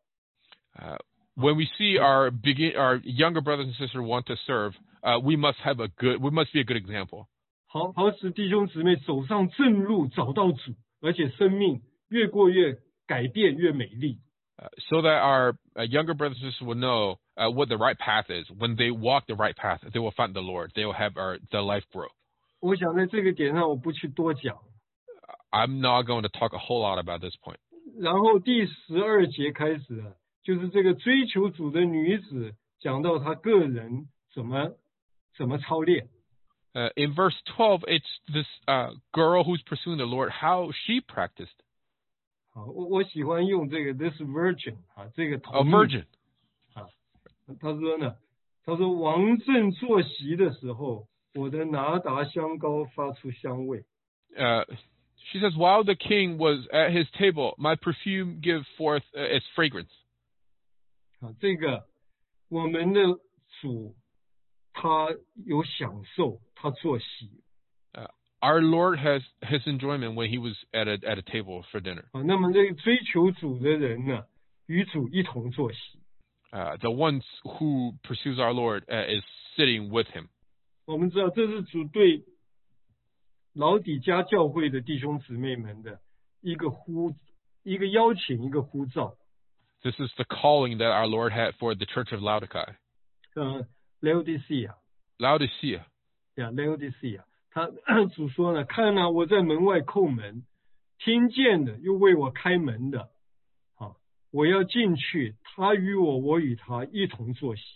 When we see our younger brothers and sisters want to serve, we must be a good example. 好使弟兄姊妹走上正路，找到主，而且生命越过越改变，越美丽。 So that our younger brothers and sisters will know what the right path is. When they walk the right path, they will find the Lord. They will have the life grow. 我想在这个点上我不去多讲。 I'm not going to talk a whole lot about this point. 然后第12节开始了，就是这个追求主的女子讲到她个人怎么操练。 In verse 12, it's this girl who's pursuing the Lord, how she practiced. 好，我喜欢用这个 this virgin 啊，这个同 A virgin. 啊，他说呢，他说王正坐席的时候，我的拿达香膏发出香味。 She says, while the king was at his table, my perfume give forth its fragrance. 啊，这个我们的主他有享受，他坐席。 Our Lord has his enjoyment when he was at a table for dinner. 啊，那么这个追求主的人呢，与主一同坐席。 The ones who pursues our Lord is sitting with him. 我们知道这是主对老底嘉教会的弟兄姊妹们的一个邀请，一个呼召。 This is the calling that our Lord had for the church of Laodicea. Laodicea. Laodicea. Yeah, Laodicea. 他主说呢，看啊，我在门外叩门，听见的又为我开门的，好，我要进去，他与我，我与他一同坐席。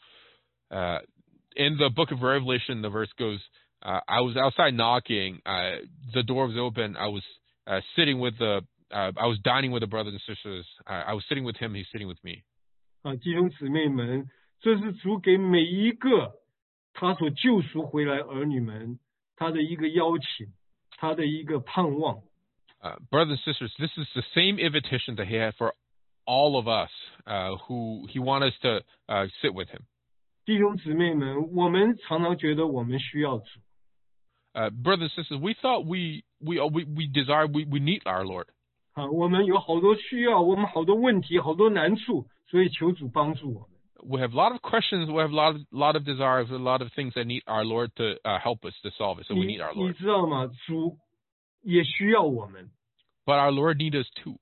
In the book of Revelation, the verse goes, I was outside knocking, the door was open, I was sitting with I was dining with the brothers and sisters, I was sitting with him, he's sitting with me. 啊，弟兄姊妹们，这是主给每一个他所救赎回来儿女们他的一个邀请，他的一个盼望。 Brothers and sisters, this is the same invitation that he had for all of us, who he wanted us to sit with him. 弟兄姊妹们，我们常常觉得我们需要主。 Brothers and sisters, we thought we desire, we need our Lord. 啊，我们有好多需要，我们好多问题，好多难处，所以求主帮助我们。 We have a lot of questions. We have a lot of desires. A lot of things that need our Lord to help us to solve it. So we need our Lord. 你知道吗？主也需要我们。 But our Lord needs us too.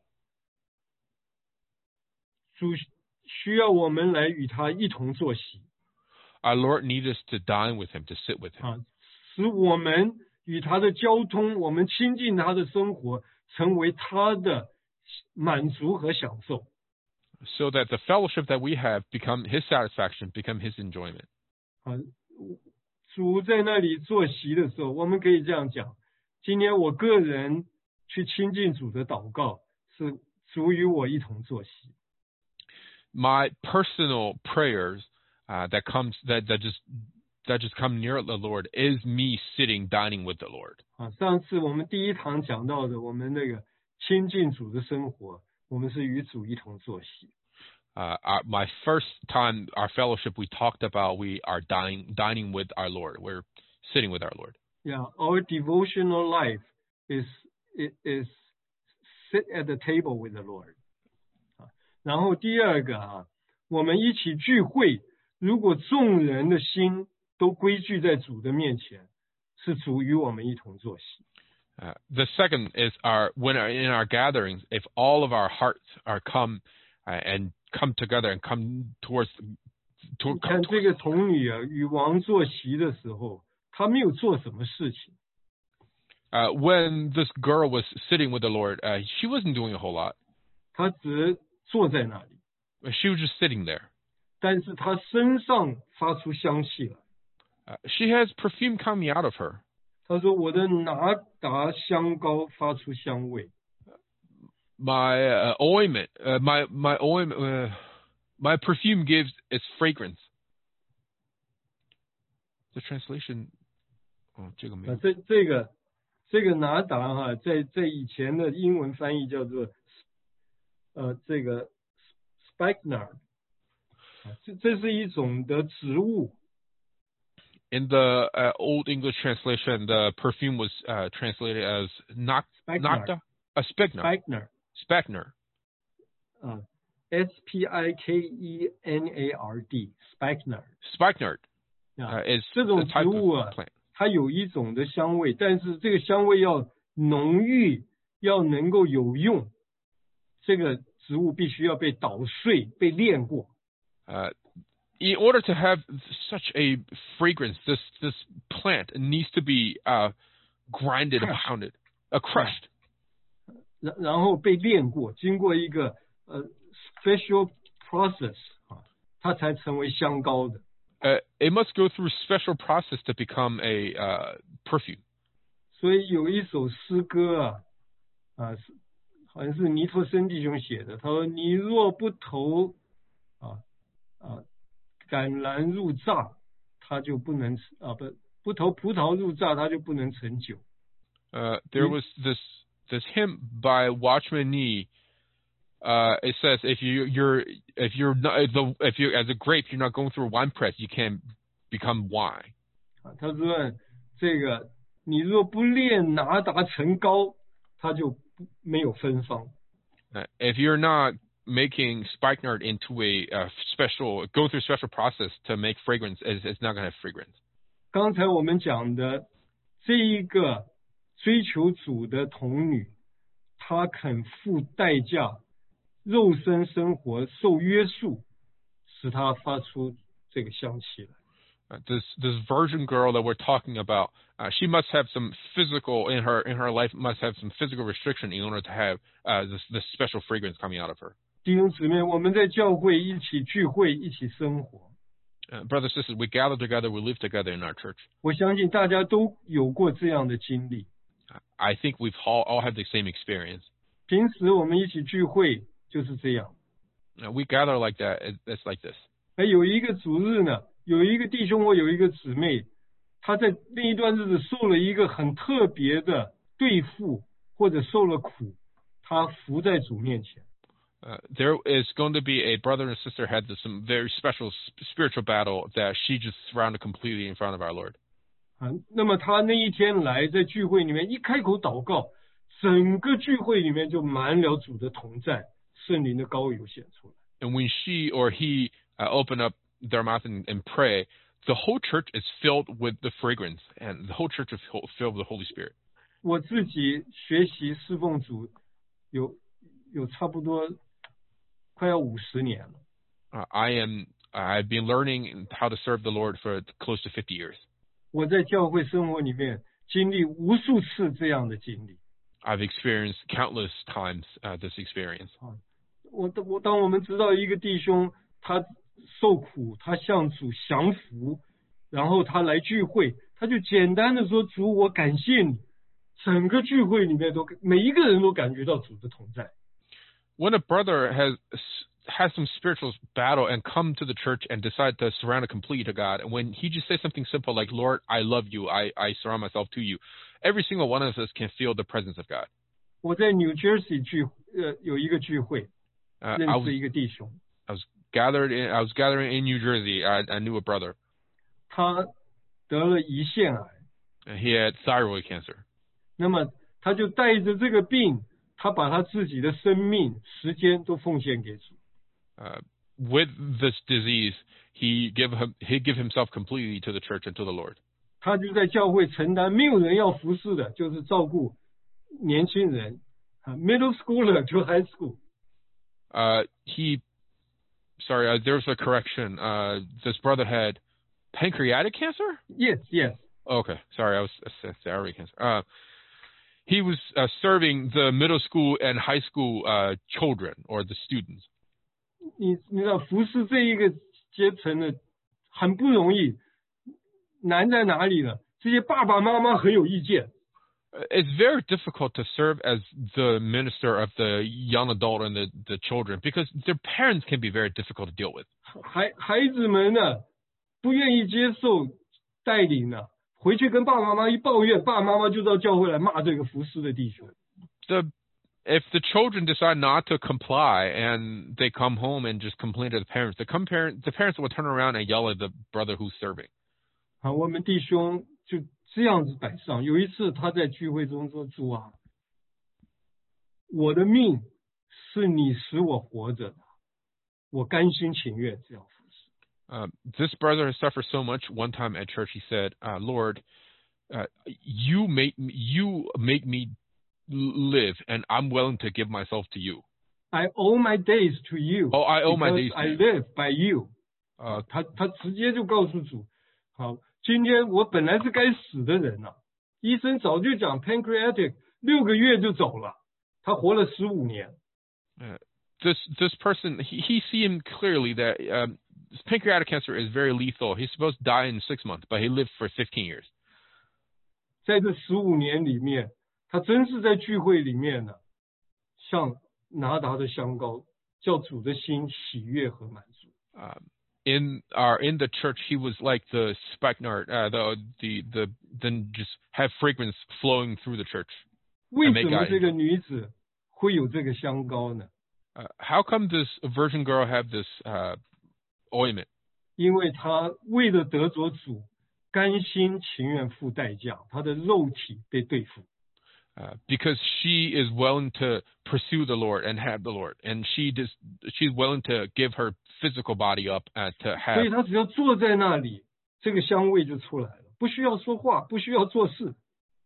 主需要我们来与他一同坐席。 Our Lord needs us to dine with him, to sit with him. 啊，使我们与他的交通，我们亲近他的生活，成为他的满足和享受。 So that the fellowship that we have become his satisfaction, become his enjoyment. 啊，主在那里坐席的时候，我们可以这样讲：今天我个人去亲近主的祷告，是主与我一同坐席。 My personal prayers that just come near the Lord is me sitting, dining with the Lord. 啊，上次我们第一堂讲到的，我们那个亲近主的生活。我们是与主一同坐席。 My first time, our fellowship, we talked about we are dining with our Lord. We're sitting with our Lord. Yeah, our devotional life is sit at the table with the Lord. 然后第二个我们一起聚会，如果众人的心都归聚在主的面前，是主与我们一同坐席。 The second is in our gatherings, if all of our hearts are come together and come towards. 看这个童女与王坐席的时候，她没有做什么事情。 When this girl was sitting with the Lord, she wasn't doing a whole lot. 她只坐在那里。 She was just sitting there. 但是她身上发出香气了。 She has perfume coming out of her. 他说：“我的拿达香膏发出香味。” My ointment, my ointment. My perfume gives its fragrance. The translation. 这个没有。 这个拿达哈，在以前的英文翻译叫做这个 spikenard， 这是一种的植物。 In the Old English translation, the perfume was translated as spikenard. Spikenard. Spikenard, spikenard. Spikenard. Is 这种植物啊，它有一种的香味，但是这个香味要浓郁，要能够有用。这个植物必须要被捣碎，被炼过。 In order to have such a fragrance, this plant needs to be grinded, pounded, crushed. 然后被炼过，经过一个special process 它才成为香膏的。 It must go through special process to become a perfume. 所以有一首诗歌好像是尼托生弟兄写的，他说：“你若不投橄榄入榨，它就不能不投葡萄入榨，它就不能成酒。” There was this hymn by Watchman Nee. It says if you as a grape you're not going through a wine press, you can't become wine. 他说这个你若不炼拿达成膏，它就没有芬芳。 If you're not making spikenard into a go through special process to make fragrance, it's not going to have fragrance. 刚才我们讲的这一个追求主的童女，她肯付代价，肉身生活受约束，使她发出这个香气来。 This virgin girl that we're talking about, she must have some physical in her life, must have some physical restriction in order to have this special fragrance coming out of her. 弟兄姊妹，我们在教会一起聚会，一起生活。 Brothers and sisters, we gather together, we live together in our church. 我相信大家都有过这样的经历。 I think we've all had the same experience. 平时我们一起聚会就是这样。 We gather like that. It's like this. 有一个主日呢，有一个弟兄或有一个姊妹，他在那一段日子受了一个很特别的对付，或者受了苦，他伏在主面前。 There is going to be a brother and sister had some very special spiritual battle that she just surrounded completely in front of our Lord. 那么他那一天来在聚会里面一开口祷告，整个聚会里面就满了主的同在，圣灵的膏油显出来。 And when she or he open up their mouth and pray, the whole church is filled with the fragrance, and the whole church is filled with the Holy Spirit. 我自己学习侍奉主有差不多快要50年了。 I've been learning how to serve the Lord for close to 50 years. 我在教会生活里面经历无数次这样的经历。 I've experienced countless times this experience. 当我们知道一个弟兄他受苦，他向主降服，然后他来聚会，他就简单的说：“主，我感谢你。”整个聚会里面每一个人都感觉到主的同在。 When a brother has some spiritual battle and come to the church and decide to surrender completely to God, and when he just says something simple like, "Lord, I love you, I surround myself to you," every single one of us can feel the presence of God. 我在 New Jersey 有一个聚会，认识一个弟兄。 I was gathering in New Jersey. I knew a brother. 他得了胰腺癌。 He had thyroid cancer. 那么他就带着这个病，他把他自己的生命、时间都奉献给主。 With this disease, he give himself completely to the church and to the Lord. 他就在教会承担，没有人要服侍的，就是照顾年轻人，middle schooler to high school. There's a correction. This brother had pancreatic cancer? Yes. Okay, sorry, I was thyroid cancer. He was serving the middle school and high school children or the students. 你知道服侍这一个阶层的很不容易，难在哪里呢？这些爸爸妈妈很有意见。 It's very difficult to serve as the minister of the young adult and the children because their parents can be very difficult to deal with. 孩子们呢，不愿意接受带领呢，回去跟爸爸妈妈一抱怨，爸爸妈妈就到教会来骂这个服侍的弟兄。 If the children decide not to comply and they come home and just complain to the parents, the parents will turn around and yell at the brother who's serving. 好，我们弟兄就这样子摆上。有一次他在聚会中说：“主啊，我的命是你使我活着的，我甘心情愿这样服侍。” This brother has suffered so much. One time at church, he said, "Lord, you make me live, and I'm willing to give myself to you. I owe my days to you. Oh, I owe my days to I you. live by you. 他直接就告诉主，好，今天我本来是该死的人了，医生早就讲 pancreatic 6个月就走了，他活了15年。 This person, he seen clearly that pancreatic cancer is very lethal. He's supposed to die in 6 months, but he lived for 15 years. 在这15年里面，他真是在聚会里面呢，像拿达的香膏，叫主的心喜悦和满足。 In the church, he was like the spikenard, then just have fragrance flowing through the church. 为什么这个女子会有这个香膏呢 ？How come this virgin girl have this ointment? 因为她为了得着主，甘心情愿付代价，她的肉体被对付。 Because she is willing to pursue the Lord and have the Lord, and she's willing to give her physical body up to have. 所以她只要坐在那里，这个香味就出来了，不需要说话，不需要做事。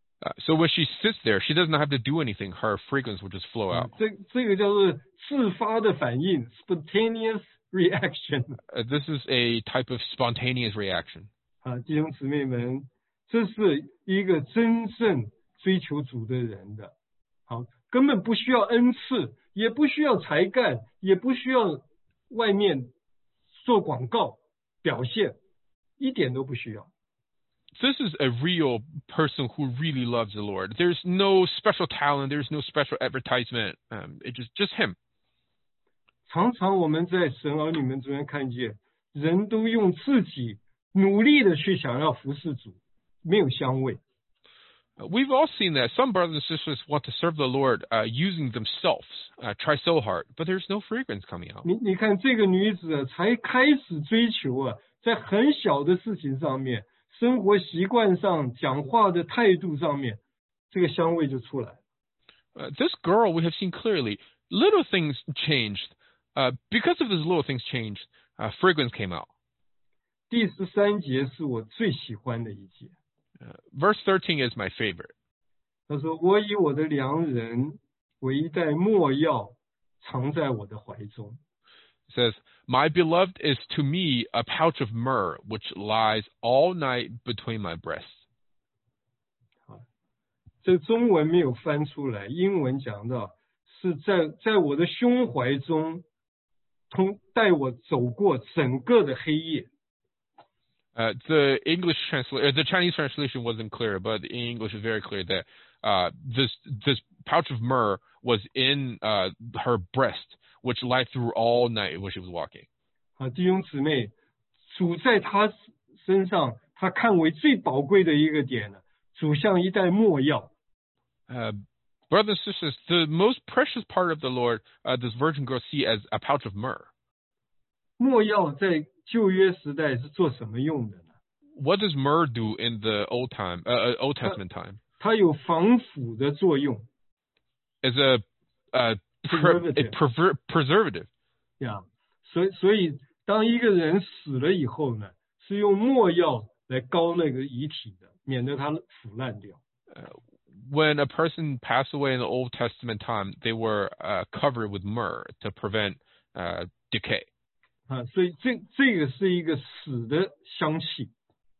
So when she sits there, she doesn't have to do anything. Her fragrance will just flow out. 这个叫做自发的反应 ，spontaneous reaction. This is a type of spontaneous reaction. 弟兄姊妹们，这是一个真正追求主的人的，好，根本不需要恩赐，也不需要才干，也不需要外面做广告表现，一点都不需要。 This is a real person who really loves the Lord. There's no special talent. There's no special advertisement. It's just him. 常常我们在神儿女们中间看见，人都用自己努力的去想要服侍主，没有香味。 We've all seen that. Some brothers and sisters want to serve the Lord using themselves, try so hard, but there's no fragrance coming out. 你看这个女子才开始追求在很小的事情上面，生活习惯上，讲话的态度上面，这个香味就出来。 This girl, we have seen clearly, little things changed. Because of these little things changed, fragrance came out. 第13节是我最喜欢的一节。 Verse 13 is my favorite. 他说：“我以我的良人为一袋没药，藏在我的怀中。” It says, "My beloved is to me a pouch of myrrh, which lies all night between my breasts." 这中文没有翻出来，英文讲到是在我的胸怀中，带我走过整个的黑夜。 The Chinese translation wasn't clear, but in English is very clear that this pouch of myrrh was in her breast, which lay through all night when she was walking. 弟兄姊妹，主在他身上，他看为最宝贵的一个点呢，主像一袋没药。 Brothers and sisters, the most precious part of the Lord, this virgin girl see as a pouch of myrrh. 没药在旧约时代是做什么用的呢？ What does myrrh do in the Old Testament time? 它有防腐的作用。 As a preservative. 呀，所以当一个人死了以后呢，是用没药来膏那个遗体的，免得它腐烂掉。 When a person passed away in the Old Testament time, they were covered with myrrh to prevent decay. 所以这个是一个死的香气。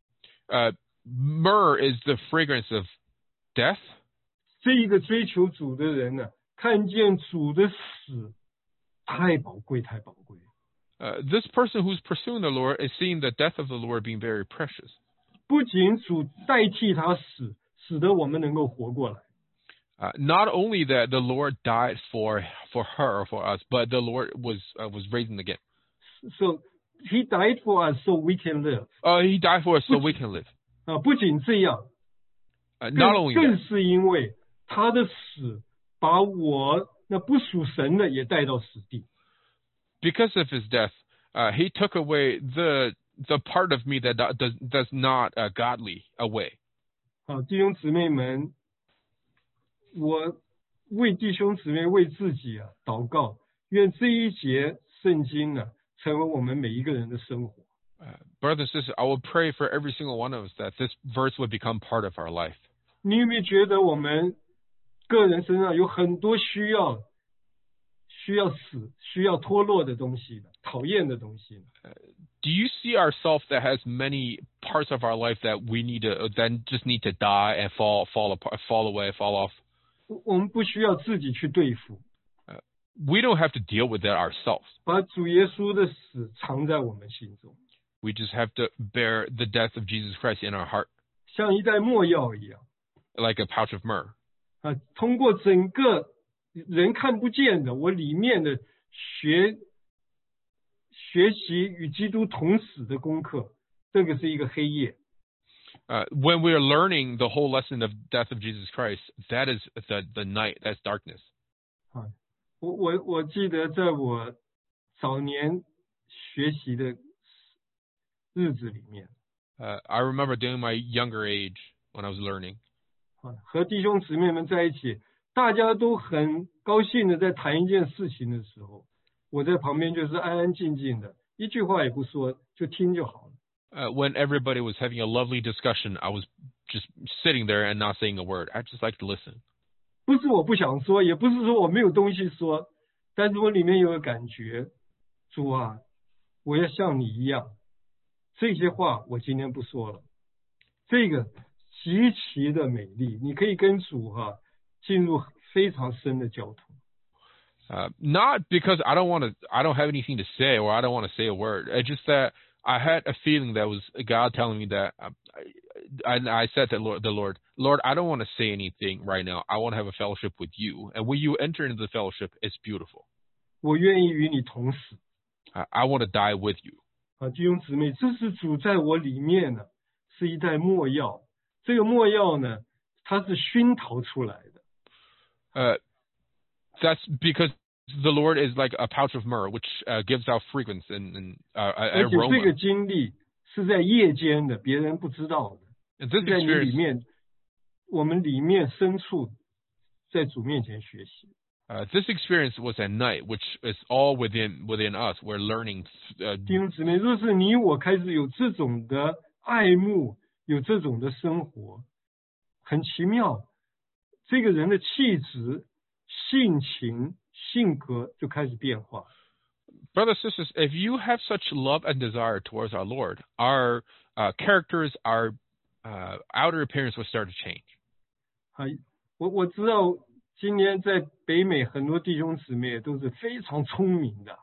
Myrrh is the fragrance of death. 这一个追求主的人呢，看见主的死，太宝贵，太宝贵。 This person who's pursuing the Lord is seeing the death of the Lord being very precious. 不仅主代替他死， 使得我们能够活过来。 Not only that the Lord died for her or for us, but the Lord was raising again. So he died for us so we can live. He died for us so we can live. 不仅这样， Not only 更 that, 是因为他的死把我那不属神的也带到死地。 because of his death, he took away the part of me that does not godly away. 弟兄姊妹们，我为弟兄姊妹为自己祷告，愿这一节圣经呢，成为我们每一个人的生活。 Brothers and sisters, I will pray for every single one of us that this verse would become part of our life. 你有没有觉得我们个人身上有很多需要死、需要脱落的东西的，讨厌的东西呢？ Do you see ourselves that has many parts of our life that we need to then just need to die and fall apart, fall away, fall off? 我们不需要自己去对付， We don't have to deal with that ourselves. 把主耶稣的死藏在我们心中， We just have to bear the death of Jesus Christ in our heart, 像一袋墨药一样。 like a pouch of myrrh. 通过整个人看不见的我里面的学习与基督同死的功课，这个是一个黑夜。 When we are learning the whole lesson of death of Jesus Christ, that is the night, that's darkness. 我记得在我早年学习的日子里面， I remember during my younger age when I was learning, 和弟兄姊妹们在一起，大家都很高兴的在谈一件事情的时候，我在旁边就是安安静静的，一句话也不说，就听就好了。 when everybody was having a lovely discussion, I was just sitting there and not saying a word. I just like to listen. 不是我不想说，也不是说我没有东西说，但是我里面有个感觉，主啊，我要像你一样，这些话我今天不说了。这个极其的美丽，你可以跟主进入非常深的交通。 Not because I don't have anything to say or I don't want to say a word. It's just that I had a feeling that was God telling me that I said to the Lord, I don't want to say anything right now. I want to have a fellowship with you. And when you enter into the fellowship, it's beautiful. 我愿意与你同死。 I want to die with you. 弟兄姊妹，这是主在我里面呢，是一袋墨药。这个墨药呢，它是熏陶出来的。 That's because the Lord is like a pouch of myrrh, which gives out fragrance and 而且这 aroma. 个经历是在夜间的，别人不知道的。 And this 在你里 experience, 面，我们里面深处，在主面前学习。 this experience was at night, which is all within us. We're learning. 弟兄姊妹，若是你我开始有这种的爱慕，有这种的生活，很奇妙，这个人的气质、性情、性格就开始变化。 Brothers and sisters, if you have such love and desire towards our Lord, our characters, our outer appearance will start to change. 我知道今年在北美很多弟兄姊妹都是非常聪明的。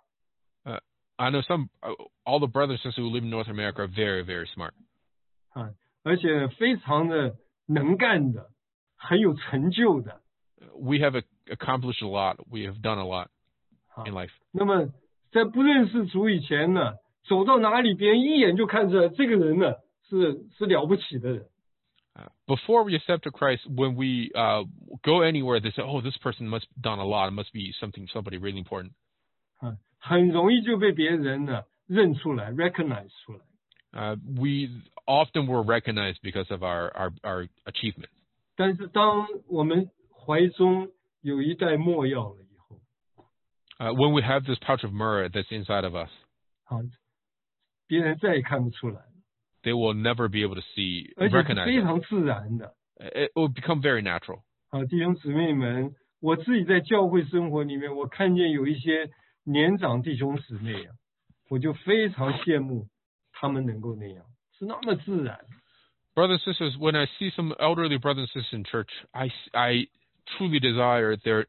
I know all the brothers and sisters who live in North America are very, very smart. 而且非常的能干的，很有成就的。 We have accomplished a lot. We have done a lot in life. 那么在不认识主以前呢，走到哪里别人一眼就看出来这个人呢是了不起的人。 Before we accepted Christ, when we go anywhere, they say, "Oh, this person must have done a lot. It must be somebody really important." 很容易就被别人呢认出来 ，recognize 出来。 We often were recognized because of our achievements. 但是当我们怀中有一袋墨药了以后， When we have this pouch of myrrh that's inside of us, 别人再也看不出来， they will never be able to see, 而且是 recognize 非 it. 常自然的。 It will become very natural. 弟兄姊妹们，我自己在教会生活里面，我看见有一些年长弟兄姊妹我就非常羡慕他们能够那样，是那么自然。 Brothers and sisters, when I see some elderly brothers and sisters in church, I truly desire their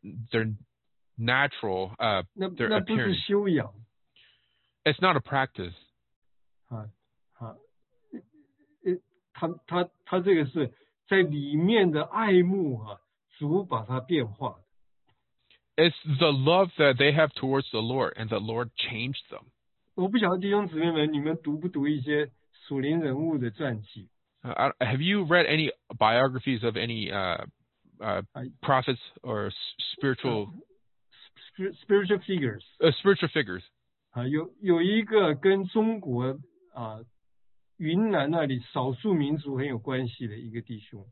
natural 那 their 那不是 appearance. 修养 It's not a practice. 他这个是在里面的爱慕主把它变化。 It's the love that they have towards the Lord, and the Lord changed them. 我不晓得弟兄姊妹们，你们读不读一些属灵人物的传记？ Have you read any biographies of any prophets or spiritual spiritual figures spiritual figures? 有一个跟中国云南那里少数民族很有关系的一个弟兄，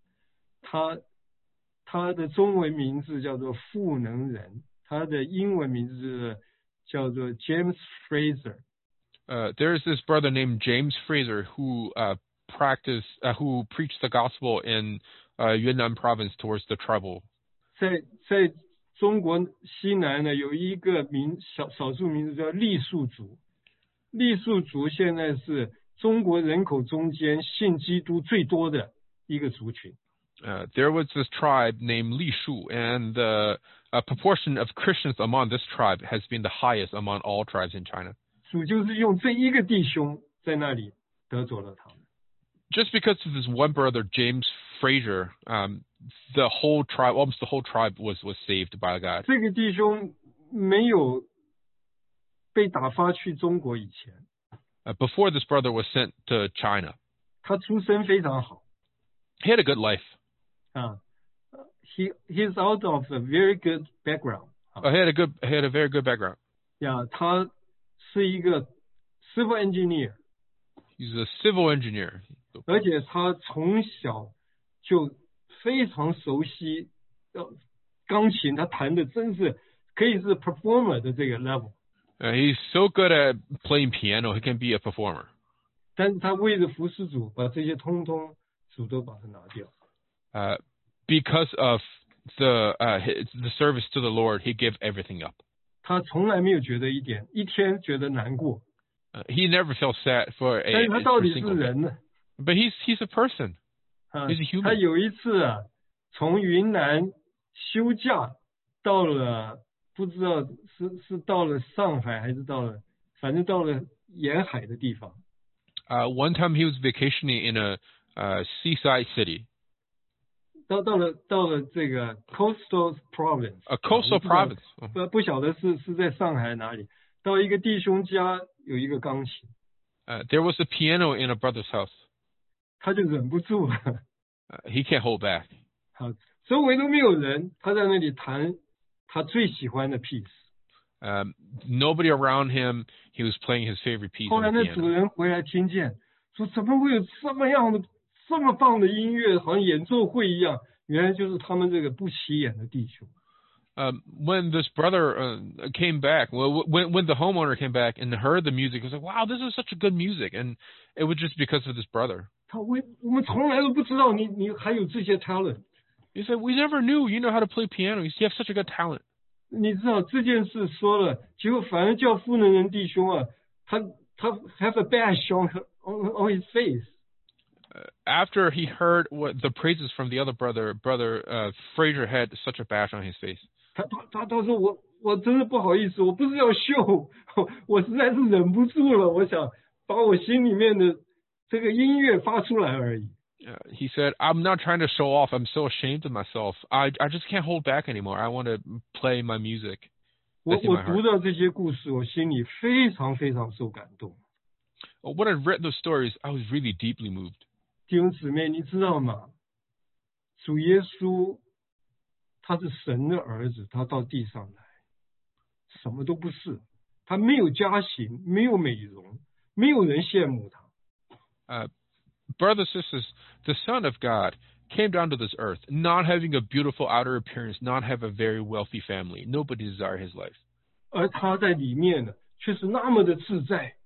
他的中文名字叫做赋能人，他的英文名字叫做 James Fraser。 There is this brother named James Fraser who preached the gospel in Yunnan province towards the tribal. 在中国西南呢，有一个少数民族叫傈僳族。傈僳族现在是中国人口中间信基督最多的一个族群。 There was this tribe named Li Shu, and the proportion of Christians among this tribe has been the highest among all tribes in China. 主就是用这一个弟兄在那里得着了他们。 Just because of this one brother, James Fraser, the whole tribe, almost the whole tribe was saved by God. 这个弟兄没有被打发去中国以前， Before this brother was sent to China, 他出身非常好。 he had a good life. He's out of a very good background. He had a very good background. 他是一个 civil engineer. He's a civil engineer. 而且他从小就非常熟悉钢琴，他弹的真是可以是 performer 的这个 level。 He's so good at playing piano, he can be a performer. 但是他为了服侍主，把这些通通主都把它拿掉。 Because of the service to the Lord, he gave everything up. 他从来没有觉得一天觉得难过。 He never felt sad for a 但是他到底是 single day. 人呢？ But he's a person. He's a human. 他有一次从云南休假到了，不知道是到了上海还是反正到了沿海的地方。 One time he was vacationing in a seaside city. 到了这个 coastal province. A coastal province. 不晓得是在上海哪里。到一个弟兄家有一个钢琴。 There was a piano in a brother's house. 他就忍不住了。 He can't hold back. 好，周围都没有人，他在那里弹他最喜欢的 piece。 Nobody around him. He was playing his favorite piece. 后来那主人回来听见，说怎么会有这么棒的音乐，好像演奏会一样？原来就是他们这个不起眼的弟兄。 When this brother came back, when the homeowner came back and heard the music, he was like, "Wow, this is such a good music," and it was just because of this brother. 我们从来都不知道你还有这些 talent。 He said, "We never knew you know how to play piano. You have such a good talent." 你知道这件事说了，结果反而叫赋能人弟兄他 have a bash on his face. After he heard what the praises from the other brother Fraser had such a bash on his face. 他说我真的不好意思，我不是要秀，我实在是忍不住了，我想把我心里面的这个音乐发出来而已。 He said, "I'm not trying to show off. I'm so ashamed of myself. I just can't hold back anymore. I want to play my music." 我读到这些故事，我心里非常非常受感动。 When I read those stories, I was really deeply moved. 弟兄姊妹，你知道吗？主耶稣他是神的儿子，他到地上来，什么都不是，他没有家型，没有美容，没有人羡慕他。 Brothers and sisters, the Son of God came down to this earth, not having a beautiful outer appearance, not have a very wealthy family. Nobody desired his life. 而他在里面呢，却是那么的自在。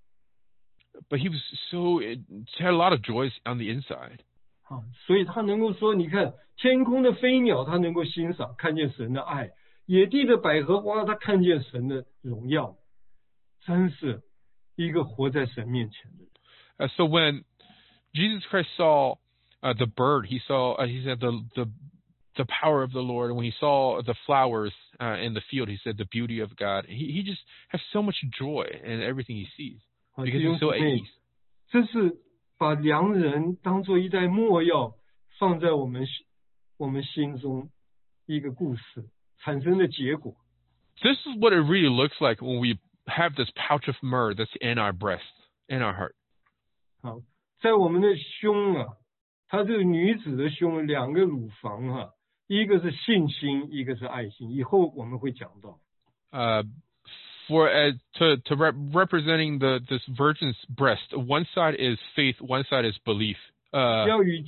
But he was had a lot of joys on the inside. 所以他能够说，你看天空的飞鸟，他能够欣赏，看见神的爱；野地的百合花，他看见神的荣耀。真是一个活在神面前的人。 So when Jesus Christ saw the bird, he said the power of the Lord. And when he saw the flowers in the field, he said the beauty of God. He just has so much joy in everything he sees because he's so at ease. 这是把良人当作一袋墨药放在我们心中一个故事产生的结果。 This is what it really looks like when we have this pouch of myrrh that's in our breast, in our heart. 好，在我们的胸啊，它这个女子的胸两个乳房啊，一个是信心，一个是爱心。以后我们会讲到。 Representing this virgin's breast, one side is faith, one side is belief. 要与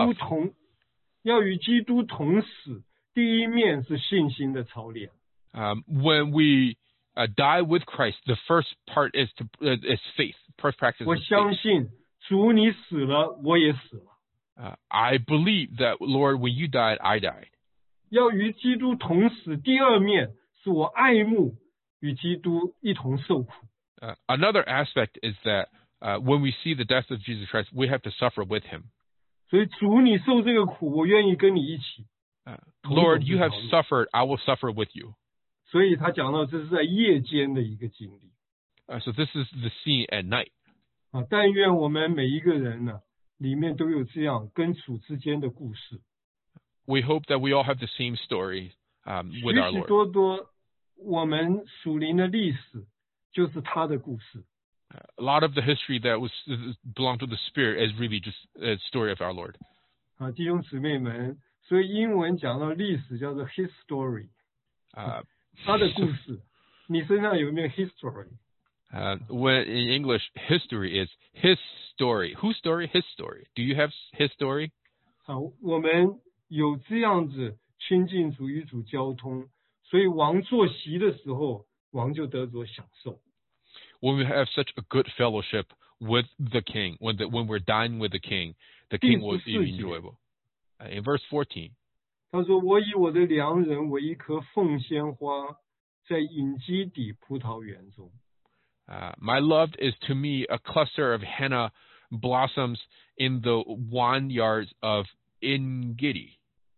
基督同死，第一面是信心的操练。 When we die with Christ, the first part is faith. First practice. 我相信主你死了，我也死了。 I believe that Lord, when you died, I died. 要与基督同死，第二面是我爱慕与基督一同受苦。 Another aspect is that when we see the death of Jesus Christ, we have to suffer with him. 所以主你受这个苦，我愿意跟你一起。 Lord, you have suffered, I will suffer with you. 所以他讲到这是在夜间的一个经历。 So this is the scene at night. 但愿我们每一个人呢，里面都有这样跟主之间的故事。 We hope that we all have the same story with our 许 Lord. 许多多我们属灵的历史，就是他的故事。 A lot of the history that belonged to the Spirit is really just a story of our Lord. 弟兄姊妹们，所以英文讲到历史叫做 history， 他的故事。你身上有没有 history？ When in English, history is his story. Whose story? His story. Do you have his story? 我们有这样子亲近主与主交通，所以王坐席的时候，王就得着享受。 When we have such a good fellowship with the King, when we're dining with the King will be enjoyable. In verse 14, 他说：“我以我的良人为一棵凤仙花，在隐基底葡萄园中。” My loved is to me a cluster of henna blossoms in the vineyards of Engedi.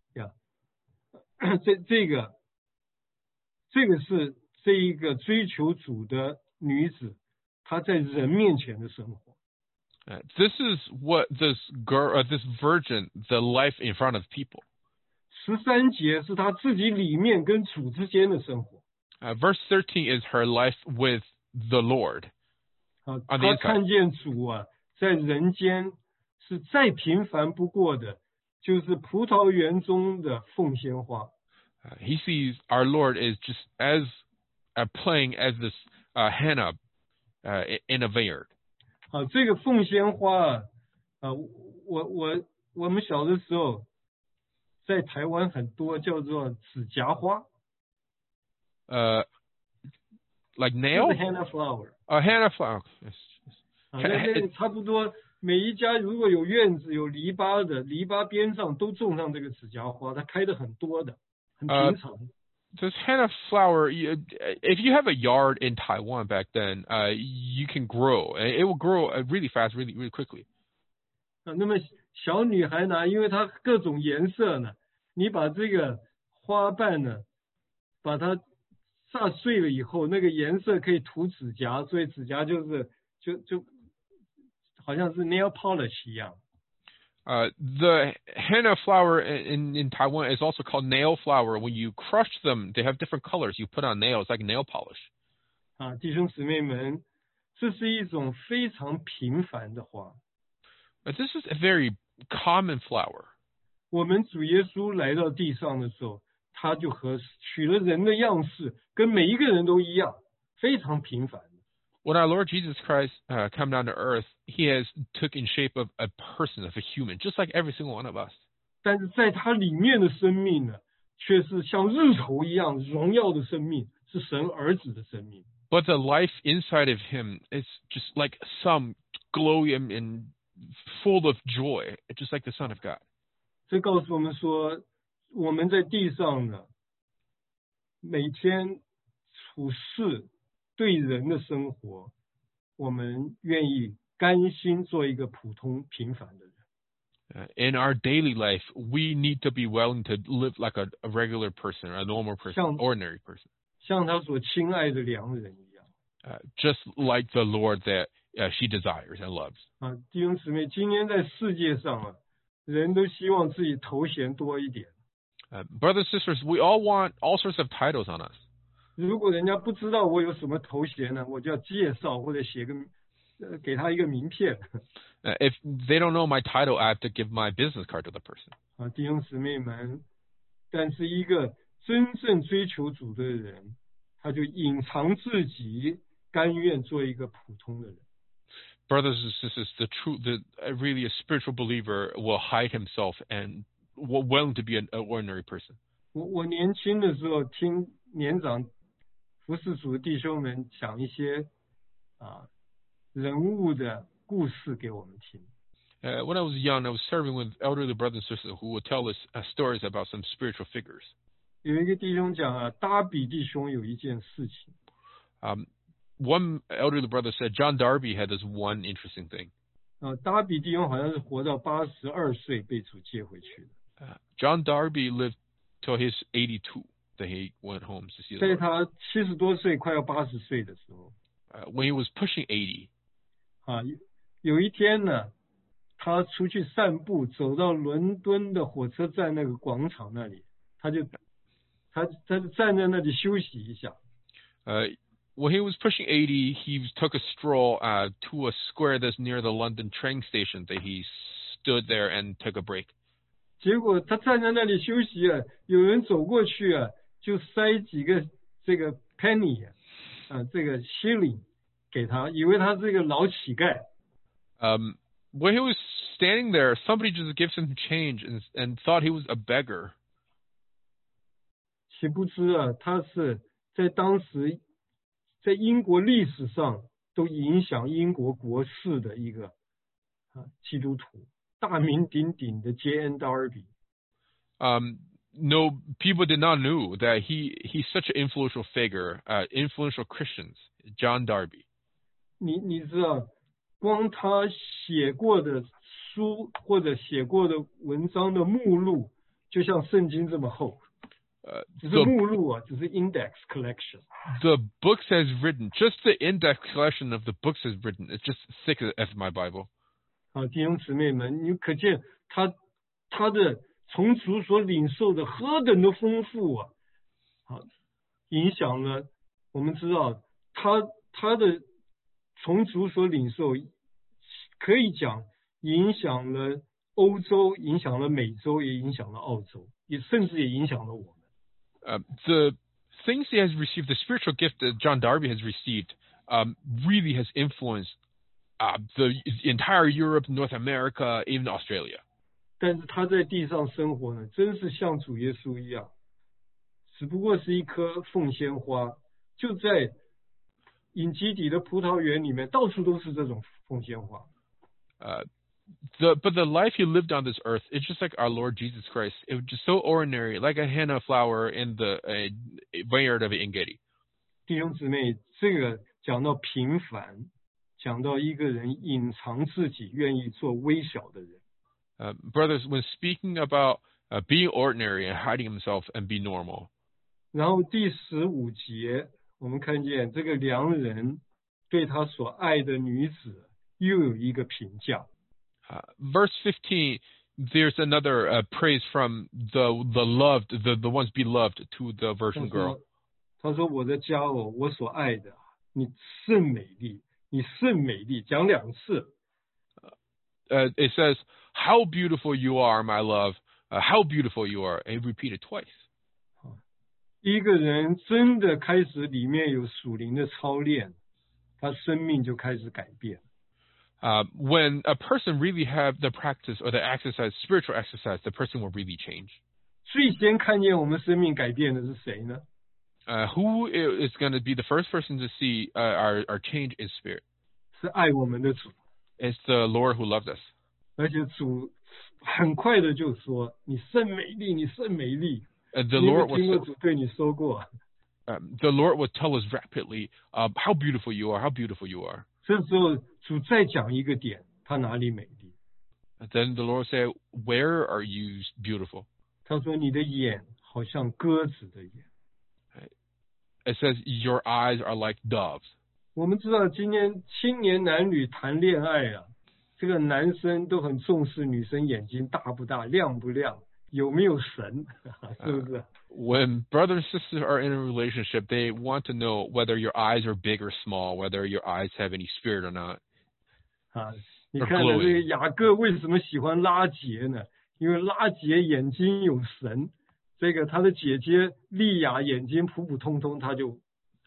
这个是这一个追求主的女子，她在人面前的生活。 This is what this girl, this virgin, the life in front of people. 13节是她自己里面跟主之间的生活。 Verse 13 is her life with the Lord. 她看见主啊，在人间是再平凡不过的，就是葡萄园中的凤仙花。 He sees our Lord is just as playing as this henna in a vineyard. 这个凤仙花我们小的时候在台湾很多叫做指甲花。 Like nail? Henna flower. Henna flower. Yes. 差不多每一家如果有院子有篱笆的，篱笆边上都种上这个指甲花，它开的很多的，很平常。 This henna flower, if you have a yard in Taiwan back then, you can grow. It will grow really fast, really, really quickly. 那么小女孩呢，因为它各种颜色呢，你把这个花瓣呢，把它炸碎了以后，那个颜色可以涂指甲，所以指甲就好像是 nail polish 一样。 The henna flower in Taiwan is also called nail flower. When you crush them, they have different colors. You put on nails like nail polish. 弟兄姊妹们，这是一种非常平凡的花。 But this is a very common flower. 我们主耶稣来到地上的时候，他就取了人的样式，跟每一个人都一样，非常平凡。 When our Lord Jesus Christ come down to earth, he has took in shape of a person, of a human, just like every single one of us. 但是在他里面的生命呢，却是像日头一样荣耀的生命，是神儿子的生命。 But the life inside of him is just like some glowing and full of joy, just like the Son of God. 这告诉我们说，我们在地上呢，每天处事对人的生活，我们愿意甘心做一个普通平凡的人。 In our daily life, we need to be willing to live like a regular person, a normal person, ordinary person. 像他所亲爱的良人一样。 Just like the Lord that she desires and loves. 弟兄姊妹，今天在世界上人都希望自己头衔多一点。 Brothers and sisters, we all want all sorts of titles on us. 如果人家不知道我有什么头衔呢，我就要介绍或者给他一个名片。 If they don't know my title, I have to give my business card to the person. 弟兄姊妹们，但是一个真正追求主的人，他就隐藏自己，甘愿做一个普通的人。 Brothers and sisters, really a spiritual believer will hide himself and willing to be an ordinary person. 我年轻的时候听年长服侍主的弟兄们讲一些人物的故事给我们听。 When I was young, I was serving with elderly brothers and sisters who would tell us stories about some spiritual figures. 有一个弟兄讲达比弟兄有一件事情。 One elderly brother said John Darby had this one interesting thing. 达比弟兄好像是活到82岁被主接回去的。 John Darby lived till he's 82. Then he went home to see the Lord. 在他70多岁快要80岁的时候。 When he was pushing 80. 有一天呢，他出去散步，走到伦敦的火车站那个广场那里，他就站在那里休息一下。 When he was pushing 80, he took a stroll to a square that's near the London train station. That he stood there and took a break. 结果他站在那里休息有人走过去就塞几个这个 penny 这个 shilling 给他，以为他是一个老乞丐。 When he was standing there, somebody just gives him change and thought he was a beggar. 岂不知他是在当时在英国历史上都影响英国国事的一个基督徒，大名鼎鼎的 J.N. Darby。 No, people did not know that he's such an influential figure, influential Christians, John Darby. 你知道，光他写过的书或者写过的文章的目录，就像圣经这么厚。只是目录只是 index collection. The books has written, just the index collection of the books has written. It's just thick as my Bible. 弟兄姊妹们，你可见他的从主所领受的何等的丰富影响了我们知道他的从主所领受，可以讲影响了欧洲，影响了美洲，也影响了澳洲，甚至也影响了我们。 The things he has received, the spiritual gift that John Darby has received, really has influenced the entire Europe, North America, even Australia. 但是他在地上生活呢，真是像主耶稣一样，只不过是一颗凤仙花，就在隐基底的葡萄园里面，到处都是这种凤仙花。 But the life he lived on this earth, it's just like our Lord Jesus Christ. It was just so ordinary, like a henna flower in the vineyard of Engedi. 弟兄姊妹，这个讲到平凡，讲到一个人隐藏自己，愿意做微小的人。 Brothers, when speaking about being ordinary and hiding himself and be normal. 然后第15节，我们看见这个良人对他所爱的女子又有一个评价。 Verse 15, there's another praise from the loved, the ones beloved to the virgin girl. 他说：“我的佳偶，我所爱的，你甚美丽，你甚美丽。”讲2次。 It says, "How beautiful you are, my love! How beautiful you are!" And repeated twice. 一个人真的开始里面有属灵的操练，他生命就开始改变。 When a person really have the practice or the exercise, spiritual exercise, the person will really change. 最先看见我们生命改变的是谁呢？ Who is going to be the first person to see our change in spirit? 是爱我们的主。 It's the Lord who loves us. 而且主很快的就说：“你甚美丽，你甚美丽。” The Lord will 听过主对你说过。 The Lord will tell us rapidly, how beautiful you are, how beautiful you are. 这时候主再讲一个点，他哪里美丽？ And then the Lord said, "Where are you beautiful?" 他说：“你的眼好像鸽子的眼。” It says, "Your eyes are like doves." 我们知道今天青年男女谈恋爱这个男生都很重视女生眼睛大不大、亮不亮、有没有神，是不是 ？When brother and sister are in a relationship, they want to know whether your eyes are big or small, whether your eyes have any spirit or not. 你看呢，这个雅各为什么喜欢拉结呢？因为拉结眼睛有神，这个他的姐姐利亚眼睛普普通通，他就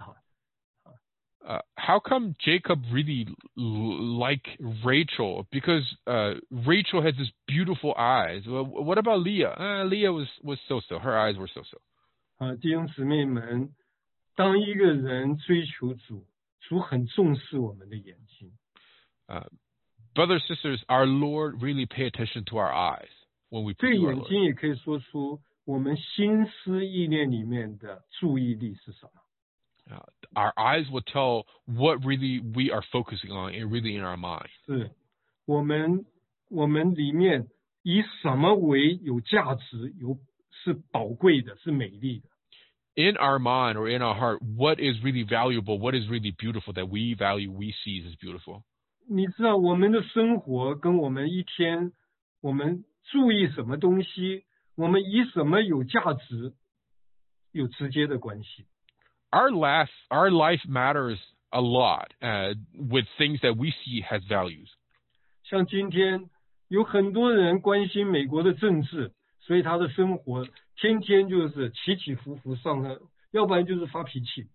how come Jacob really liked Rachel? Because Rachel has this beautiful eyes. What about Leah? Leah was so-so. Her eyes were so-so. 弟兄姊妹们，当一个人追求主，主很重视我们的眼睛。 Brothers and sisters, our Lord really pay attention to our eyes when we pursue our Lord. 这眼睛也可以说出我们心思意念里面的注意力是什么。 Our eyes will tell what really we are focusing on and really in our mind. 是我们里面以什么为有价值、是宝贵的、是美丽的。 In our mind or in our heart, what is really valuable, what is really beautiful that we value, we see as beautiful. 你知道我们的生活跟我们一天，我们注意什么东西，我们以什么有价值，有直接的关系。 Our life matters a lot with things that we see has values. 像今天有很多人关心美国的政治，所以他的生活天天就是起起伏伏上的，要不然就是发脾气。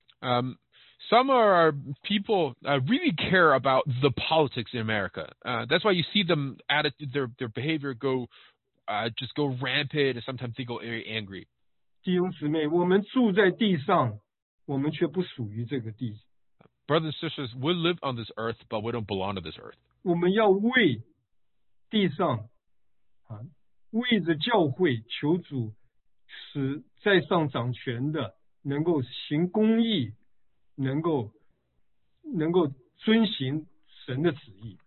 Some are people really care about the politics in America. That's why you see them their behavior just go rampant, and sometimes they go very angry. 弟兄姊妹，我们住在地上，我们却不属于这个地。 Brothers and sisters, we live on this earth, but we don't belong to this earth. 我们要为地上为着教会求主，使在上掌权的能够行公义，能够遵行神的旨意。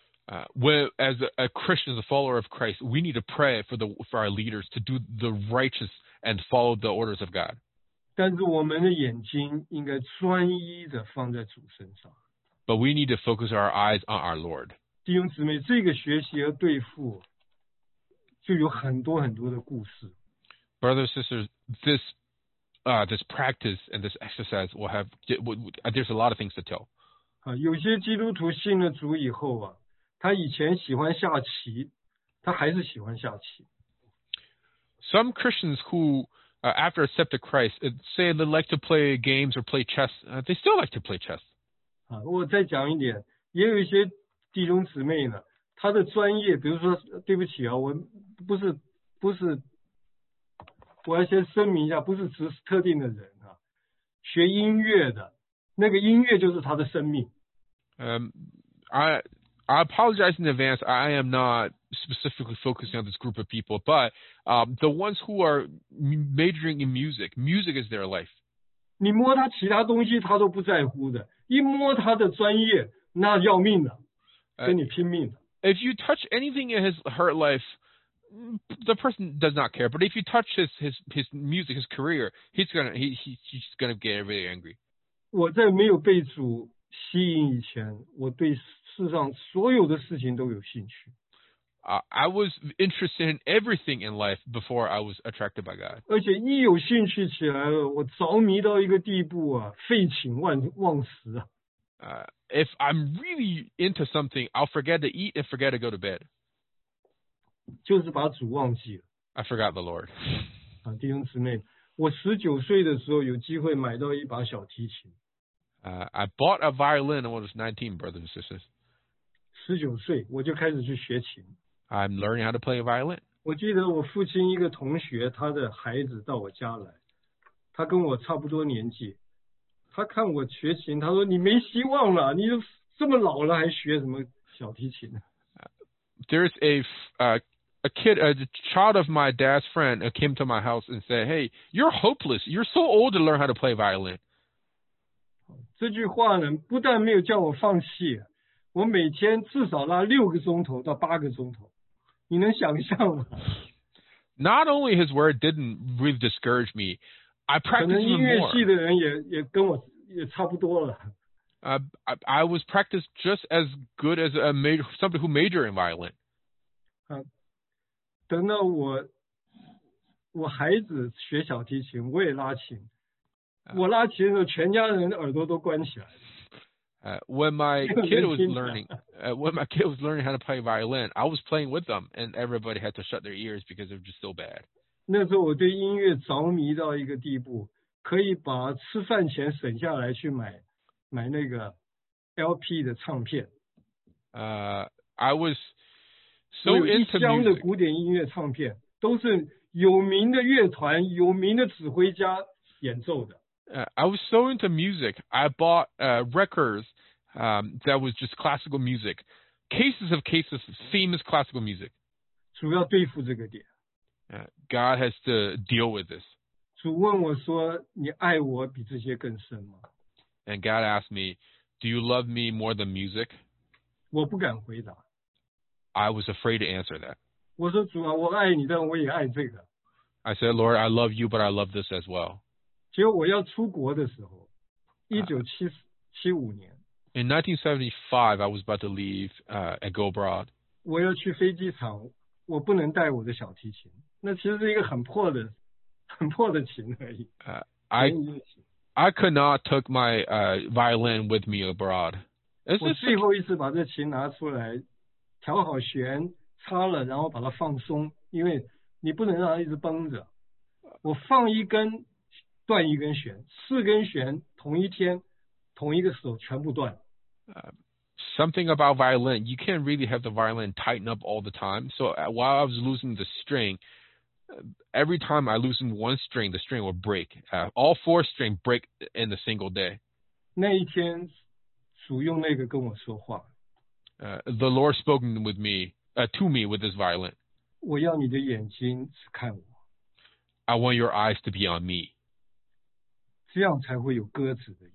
As a Christian, as a follower of Christ, we need to pray for our leaders to do the righteous and follow the orders of God. 但是我们的眼睛应该专一的放在主身上。 But we need to focus our eyes on our Lord. 弟兄姊妹，这个学习和对付就有很多很多的故事。 Brothers and sisters, this practice and this exercise will have there's a lot of things to tell. 有些基督徒信了主以后他以前喜欢下棋，他还是喜欢下棋。 Some Christians who after accepted Christ say they like to play games or play chess. They still like to play chess. 我再讲一点，也有一些弟兄姊妹呢，他的专业，比如说，对不起我不是，我要先声明一下，不是指特定的人学音乐的，那个音乐就是他的生命。 I apologize in advance. I am not specifically focusing on this group of people, but the ones who are majoring in music is their life. 你摸他其他东西他都不在乎的，一摸他的专业那要命了，跟你拼命了。 If you touch anything in her life, the person does not care. But if you touch his music, his career, he's gonna get really angry. 我在没有被主吸引以前，我对世上所有的事情都有兴趣。 I was interested in everything in life before I was attracted by God. 而且一有兴趣起来了，我着迷到一个地步废寝忘食 If I'm really into something, I'll forget to eat and forget to go to bed. 就是把主忘记了。 I forgot the Lord. 弟兄姊妹，我19岁的时候有机会买到一把小提琴。 I bought a violin when I was 19, brothers and sisters. 19岁我就开始去学琴。 I'm learning how to play a violin. 我记得我父亲一个同学，他的孩子到我家来，他跟我差不多年纪，他看我学琴，他说你没希望了，你都这么老了还学什么小提琴呢？ There's a child of my dad's friend came to my house and said, "Hey, you're hopeless. You're so old to learn how to play violin." 这句话呢，不但没有叫我放弃，我每天至少拉6个钟头到8个钟头，你能想象吗？ Not only his word didn't really discourage me, I 可 practiced 能音 even 乐 more. 系的人也跟我也差不多了。 I was practiced just as good as somebody who majored in violin. 等到我孩子学小提琴，我也拉琴。我拉琴的时候，全家人的耳朵都关起来。 When my kid was learning how to play violin, I was playing with them, and everybody had to shut their ears because they were just so bad. 那时候我对音乐着迷到一个地步，可以把吃饭钱省下来去买那个 LP 的唱片。 I was so into 一箱的 music. 古典音乐唱片，都是有名的乐团、有名的指挥家演奏的。 I was so into music. I bought records that was just classical music, cases of famous classical music. 主要对付这个点。 God has to deal with this. 主问我说：“你爱我比这些更深吗？” And God asked me, "Do you love me more than music?" 我不敢回答。 I was afraid to answer that. 我说：“主啊，我爱你，但我也爱这个。” I said, "Lord, I love you, but I love this as well." 结果我要出国的时候，1975年。 In 1975, I was about to leave and go abroad. 我要去飞机场，我不能带我的小提琴，那其实是一个很破的琴而已。 I could not take my violin with me abroad. 我最后一次把这琴拿出来，调好弦，插了，然后把它放松，因为你不能让它一直绷着。我放一根，断一根弦，4根弦同一天，同一个手全部断。 Something about violin, you can't really have the violin tighten up all the time. So while I was losing the string, every time I loosened one string, the string would break. All 4 strings break in a single day. 那一天，主用那个跟我说话。 The Lord spoke with me, to me with this violin. 我要你的眼睛只看我。 I want your eyes to be on me. 这样才会有鸽子的眼。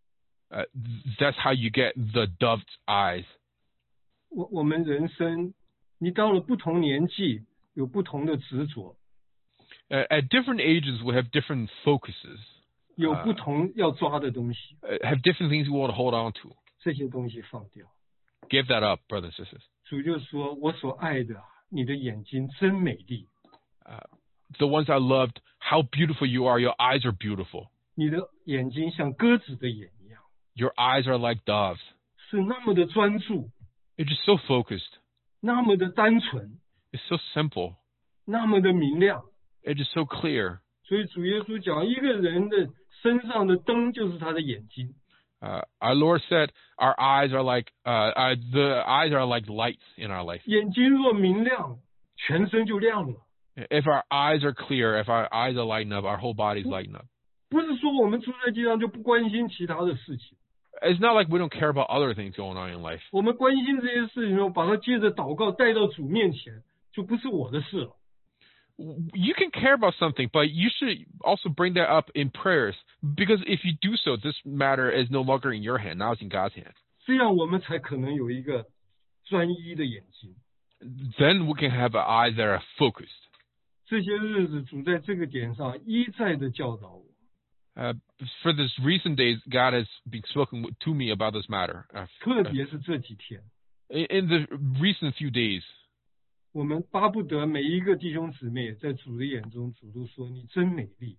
That's how you get the dove's eyes. 我们人生，你到了不同年纪，有不同的执着。 At different ages, we have different focuses. 有不同要抓的东西。 Have different things we want to hold on to. 这些东西放掉。 Give that up, brothers and sisters. 主就说：“我所爱的，你的眼睛真美丽。” The ones I loved, how beautiful you are. Your eyes are beautiful. 你的眼睛像鸽子的眼一样。 Your eyes are like doves. 是那么的专注。 It's just so focused. 那么的单纯。 It's so simple. 那么的明亮。 It's just so clear. 所以主耶稣讲，一个人的身上的灯就是他的眼睛。 Our Lord said, "Our eyes are like the eyes are like lights in our life." 眼睛若明亮，全身就亮了。 If our eyes are clear, if our eyes are lighting up, our whole bodies lighten up. 不是说我们住在地上就不关心其他的事情。 It's not like we don't care about other things going on in life. 我们关心这些事情，把它借着祷告带到主面前，就不是我的事了。 You can care about something, but you should also bring that up in prayers, because if you do so, this matter is no longer in your hand, now it's in God's hand. 这样我们才可能有一个专一的眼睛。 Then we can have eyes that are focused. 这些日子，主在这个点上一再的教导我。 For this recent days, God has been spoken to me about this matter. 特别是这几天。 In the recent few days. 我们巴不得每一个弟兄姊妹在主的眼中，主都说你真美丽。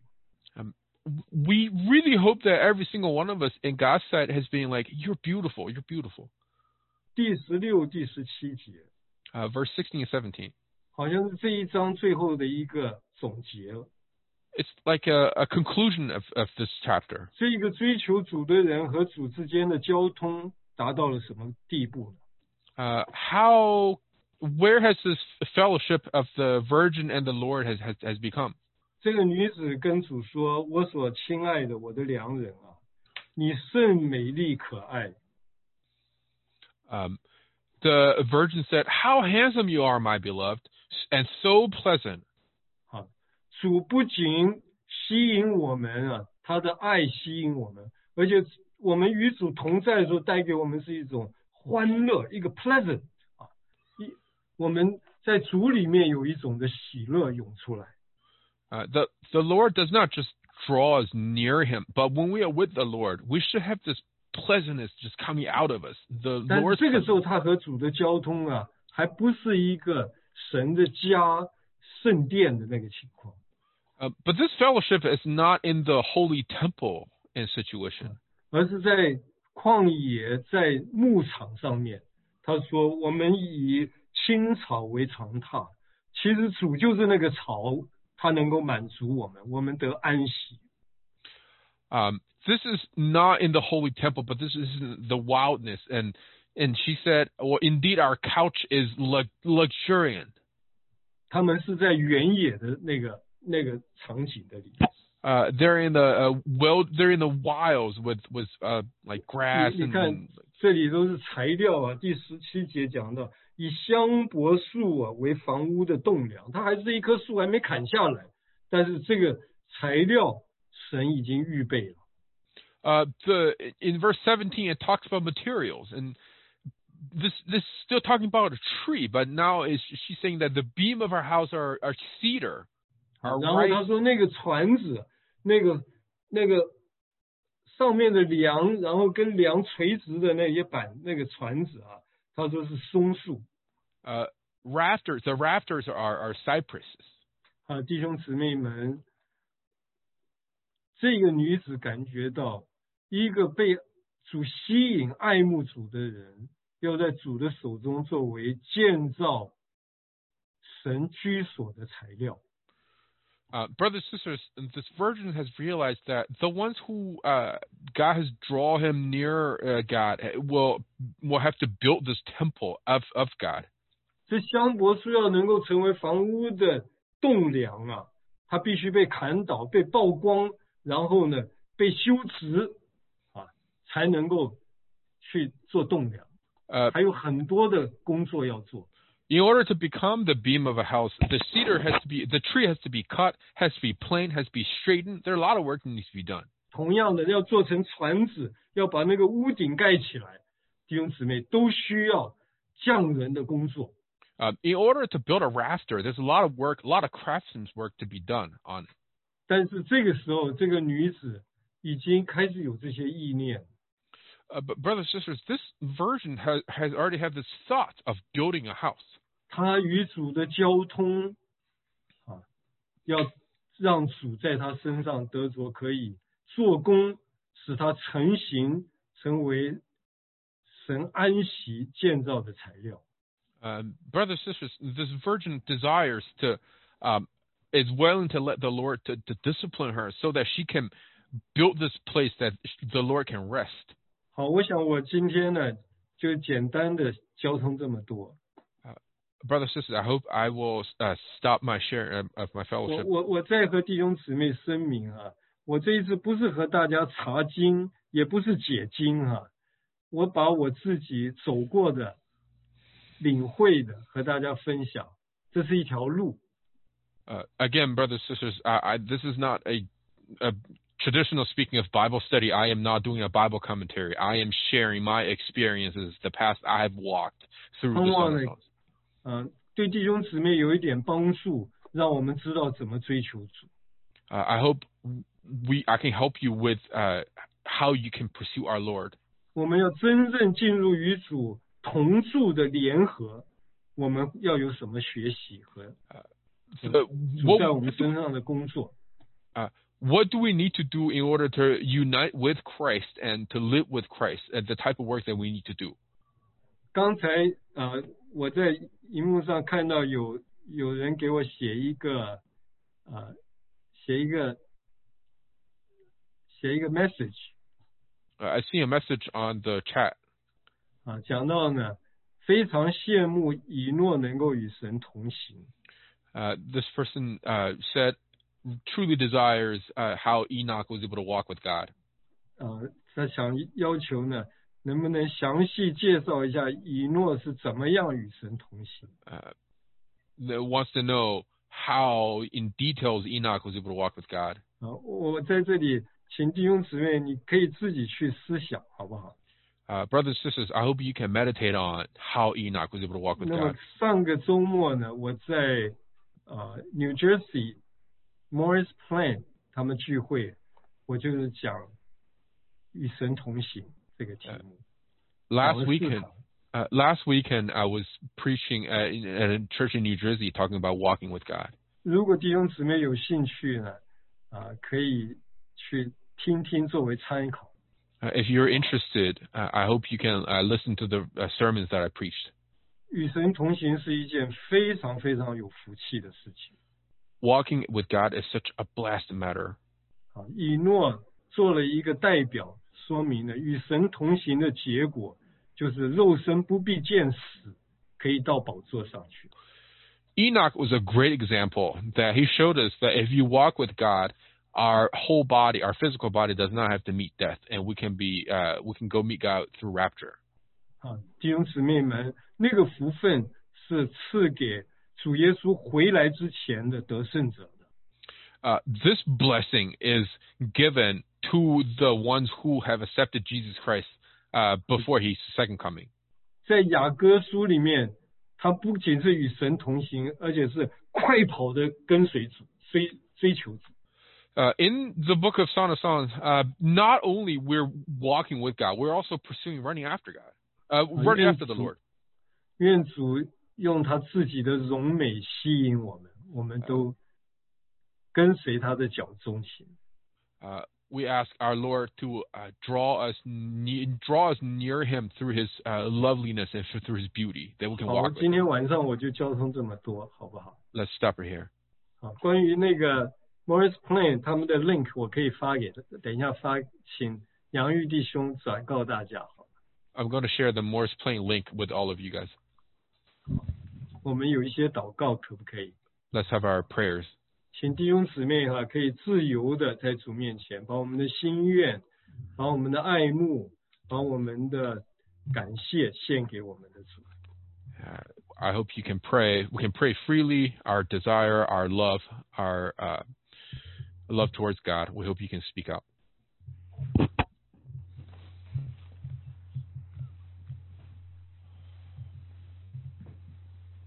We really hope that every single one of us in God's sight has been like, "You're beautiful, you're beautiful." 第16、第17节。 Verse 16 and 17. 好像是这一章最后的一个总结了。 It's like a conclusion of this chapter. 这个追求主的人和主之间的交通达到了什么地步呢 ？Where has this fellowship of the Virgin and the Lord has become? 这个女子跟主说：“我所亲爱的，我的良人啊，你甚美丽可爱。” The Virgin said, "How handsome you are, my beloved, and so pleasant." 好，主不仅吸引我们啊，他的爱吸引我们，而且我们与主同在的时候，带给我们是一种欢乐，一个 pleasant 啊，我们在主里面有一种的喜乐涌出来。 The Lord does not just draw us near Him, but when we are with the Lord, we should have this pleasantness just coming out of us. The 但是 Lord's 这个时候 presence. 他和主的交通啊，还不是一个神的家圣殿的那个情况。 But this fellowship is not in the holy temple in situation. 而是在旷野，在牧场上面。他说：“我们以青草为常榻。”其实主就是那个草，他能够满足我们，我们得安息。 This is not in the holy temple, but this is the wildness. And she said, well, indeed, our couch is luxuriant. 他们是在原野的那个场景的里。 They're in the they're in the wilds with like grass 你看 and 这里都是材料啊。第17节讲到，以香柏树啊为房屋的栋梁，它还是一棵树还没砍下来，但是这个材料神已经预备了。 in verse 17 it talks about materials, and this is still talking about a tree, but now she's saying that the beam of our house are cedar. 然后他说那个船子，那个上面的梁，然后跟梁垂直的那些板，那个船子啊，他说是松树。 Rafters, the rafters are cypresses. 弟兄姊妹们，这个女子感觉到一个被主吸引、爱慕主的人，要在主的手中作为建造神居所的材料。 Brothers and sisters, this virgin has realized that the ones who God has drawn him near God will have to build this temple of God. 这香柏树要能够成为房屋的栋梁啊，它必须被砍倒、被曝光，然后呢被修直啊，才能够去做栋梁。还有很多的工作要做。 In order to become the beam of a house, the tree has to be cut, has to be planed, has to be straightened. There are a lot of work that needs to be done. 同样的，要做成船子，要把那个屋顶盖起来，弟兄姊妹都需要匠人的工作。 In order to build a rafter, there's a lot of work, a lot of craftsman's work to be done on it. 但是这个时候，这个女子已经开始有这些意念。 But brothers and sisters, this virgin has already had this thought of building a house. 她与主的交通啊，要让主在她身上得着可以做工，使她成型，成为神安息建造的材料。 Brothers and sisters, this virgin desires to, is willing to let the Lord to discipline her so that she can build this place that the Lord can rest. 好，我想我今天呢就简单的交通这么多。 Brothers and sisters, I hope I will stop my share of my fellowship. 我再和弟兄姊妹声明啊，我这一次不是和大家查经，也不是解经啊，我把我自己走过的、领会的和大家分享，这是一条路。 Again, brothers and sisters, this is not a traditional speaking of Bible study. I am not doing a Bible commentary. I am sharing my experiences, the path I have walked through the Song of Songs. 对弟兄姊妹有一点帮助，让我们知道怎么追求主。 I hope I can help you with how you can pursue our Lord. 我们要真正进入与主同住的联合，我们要有什么学习和主在我们身上的工作。 What do we need to do in order to unite with Christ and to live with Christ, and the type of work that we need to do? 刚才我在荧幕上看到有人给我写一个 message。 I see a message on the chat. 讲到呢，非常羡慕以诺能够与神同行。 This person said truly desires how Enoch was able to walk with God. 他想要求呢，能不能详细介绍一下以诺是怎么样与神同行？ Wants to know how in details Enoch was able to walk with God. 我在这里请弟兄姊妹，你可以自己去思想，好不好？ Brothers and sisters, I hope you can meditate on how Enoch was able to walk with 那么 God. 上个周末呢，我在New Jersey Morris Plain 他们聚会，我就是讲与神同行。 这个题目。 Last weekend I was preaching at a church in New Jersey talking about walking with God. 如果弟兄姊妹有兴趣呢，可以去听听作为参考。 If you're interested, I hope you can listen to the sermons that I preached. 与神同行是一件非常非常有福气的事情。 Walking with God is such a blessed matter. 以诺做了一个代表，说明了与神同行的结果就是肉身不必见死，可以到宝座上去。 Enoch was a great example that he showed us that if you walk with God, our whole body, our physical body, does not have to meet death, and we can go meet God through rapture. 弟兄姊妹们，那个福分是赐给主耶稣回来之前的得胜者的。 This blessing is given to the ones who have accepted Jesus Christ before His second coming. 在雅歌书里面，他不仅是与神同行，而且是快跑的跟随主，追求主。 In the book of Song of Songs, not only we're walking with God, we're also running after God, running after the Lord. 愿主用他自己的荣美吸引我们，我们都跟随他的脚踪行。 We ask our Lord to draw us near Him through His loveliness and through His beauty, that we can walk with Him. 今天晚上我就交通这么多，好不好？ Let's stop it here. 关于那个 Morris Plain 他们的 link 我可以发给他，等一下请杨玉弟兄转告大家。 I'm going to share the Morris Plain link with all of you guys. 我们有一些祷告，可不可以？ Let's have our prayers. 请弟兄姊妹可以自由的在主面前，把我们的心愿，把我们的爱慕，把我们的感谢献给我们的主。 I hope you can pray. We can pray freely, our desire, our love, our love towards God. We hope you can speak out.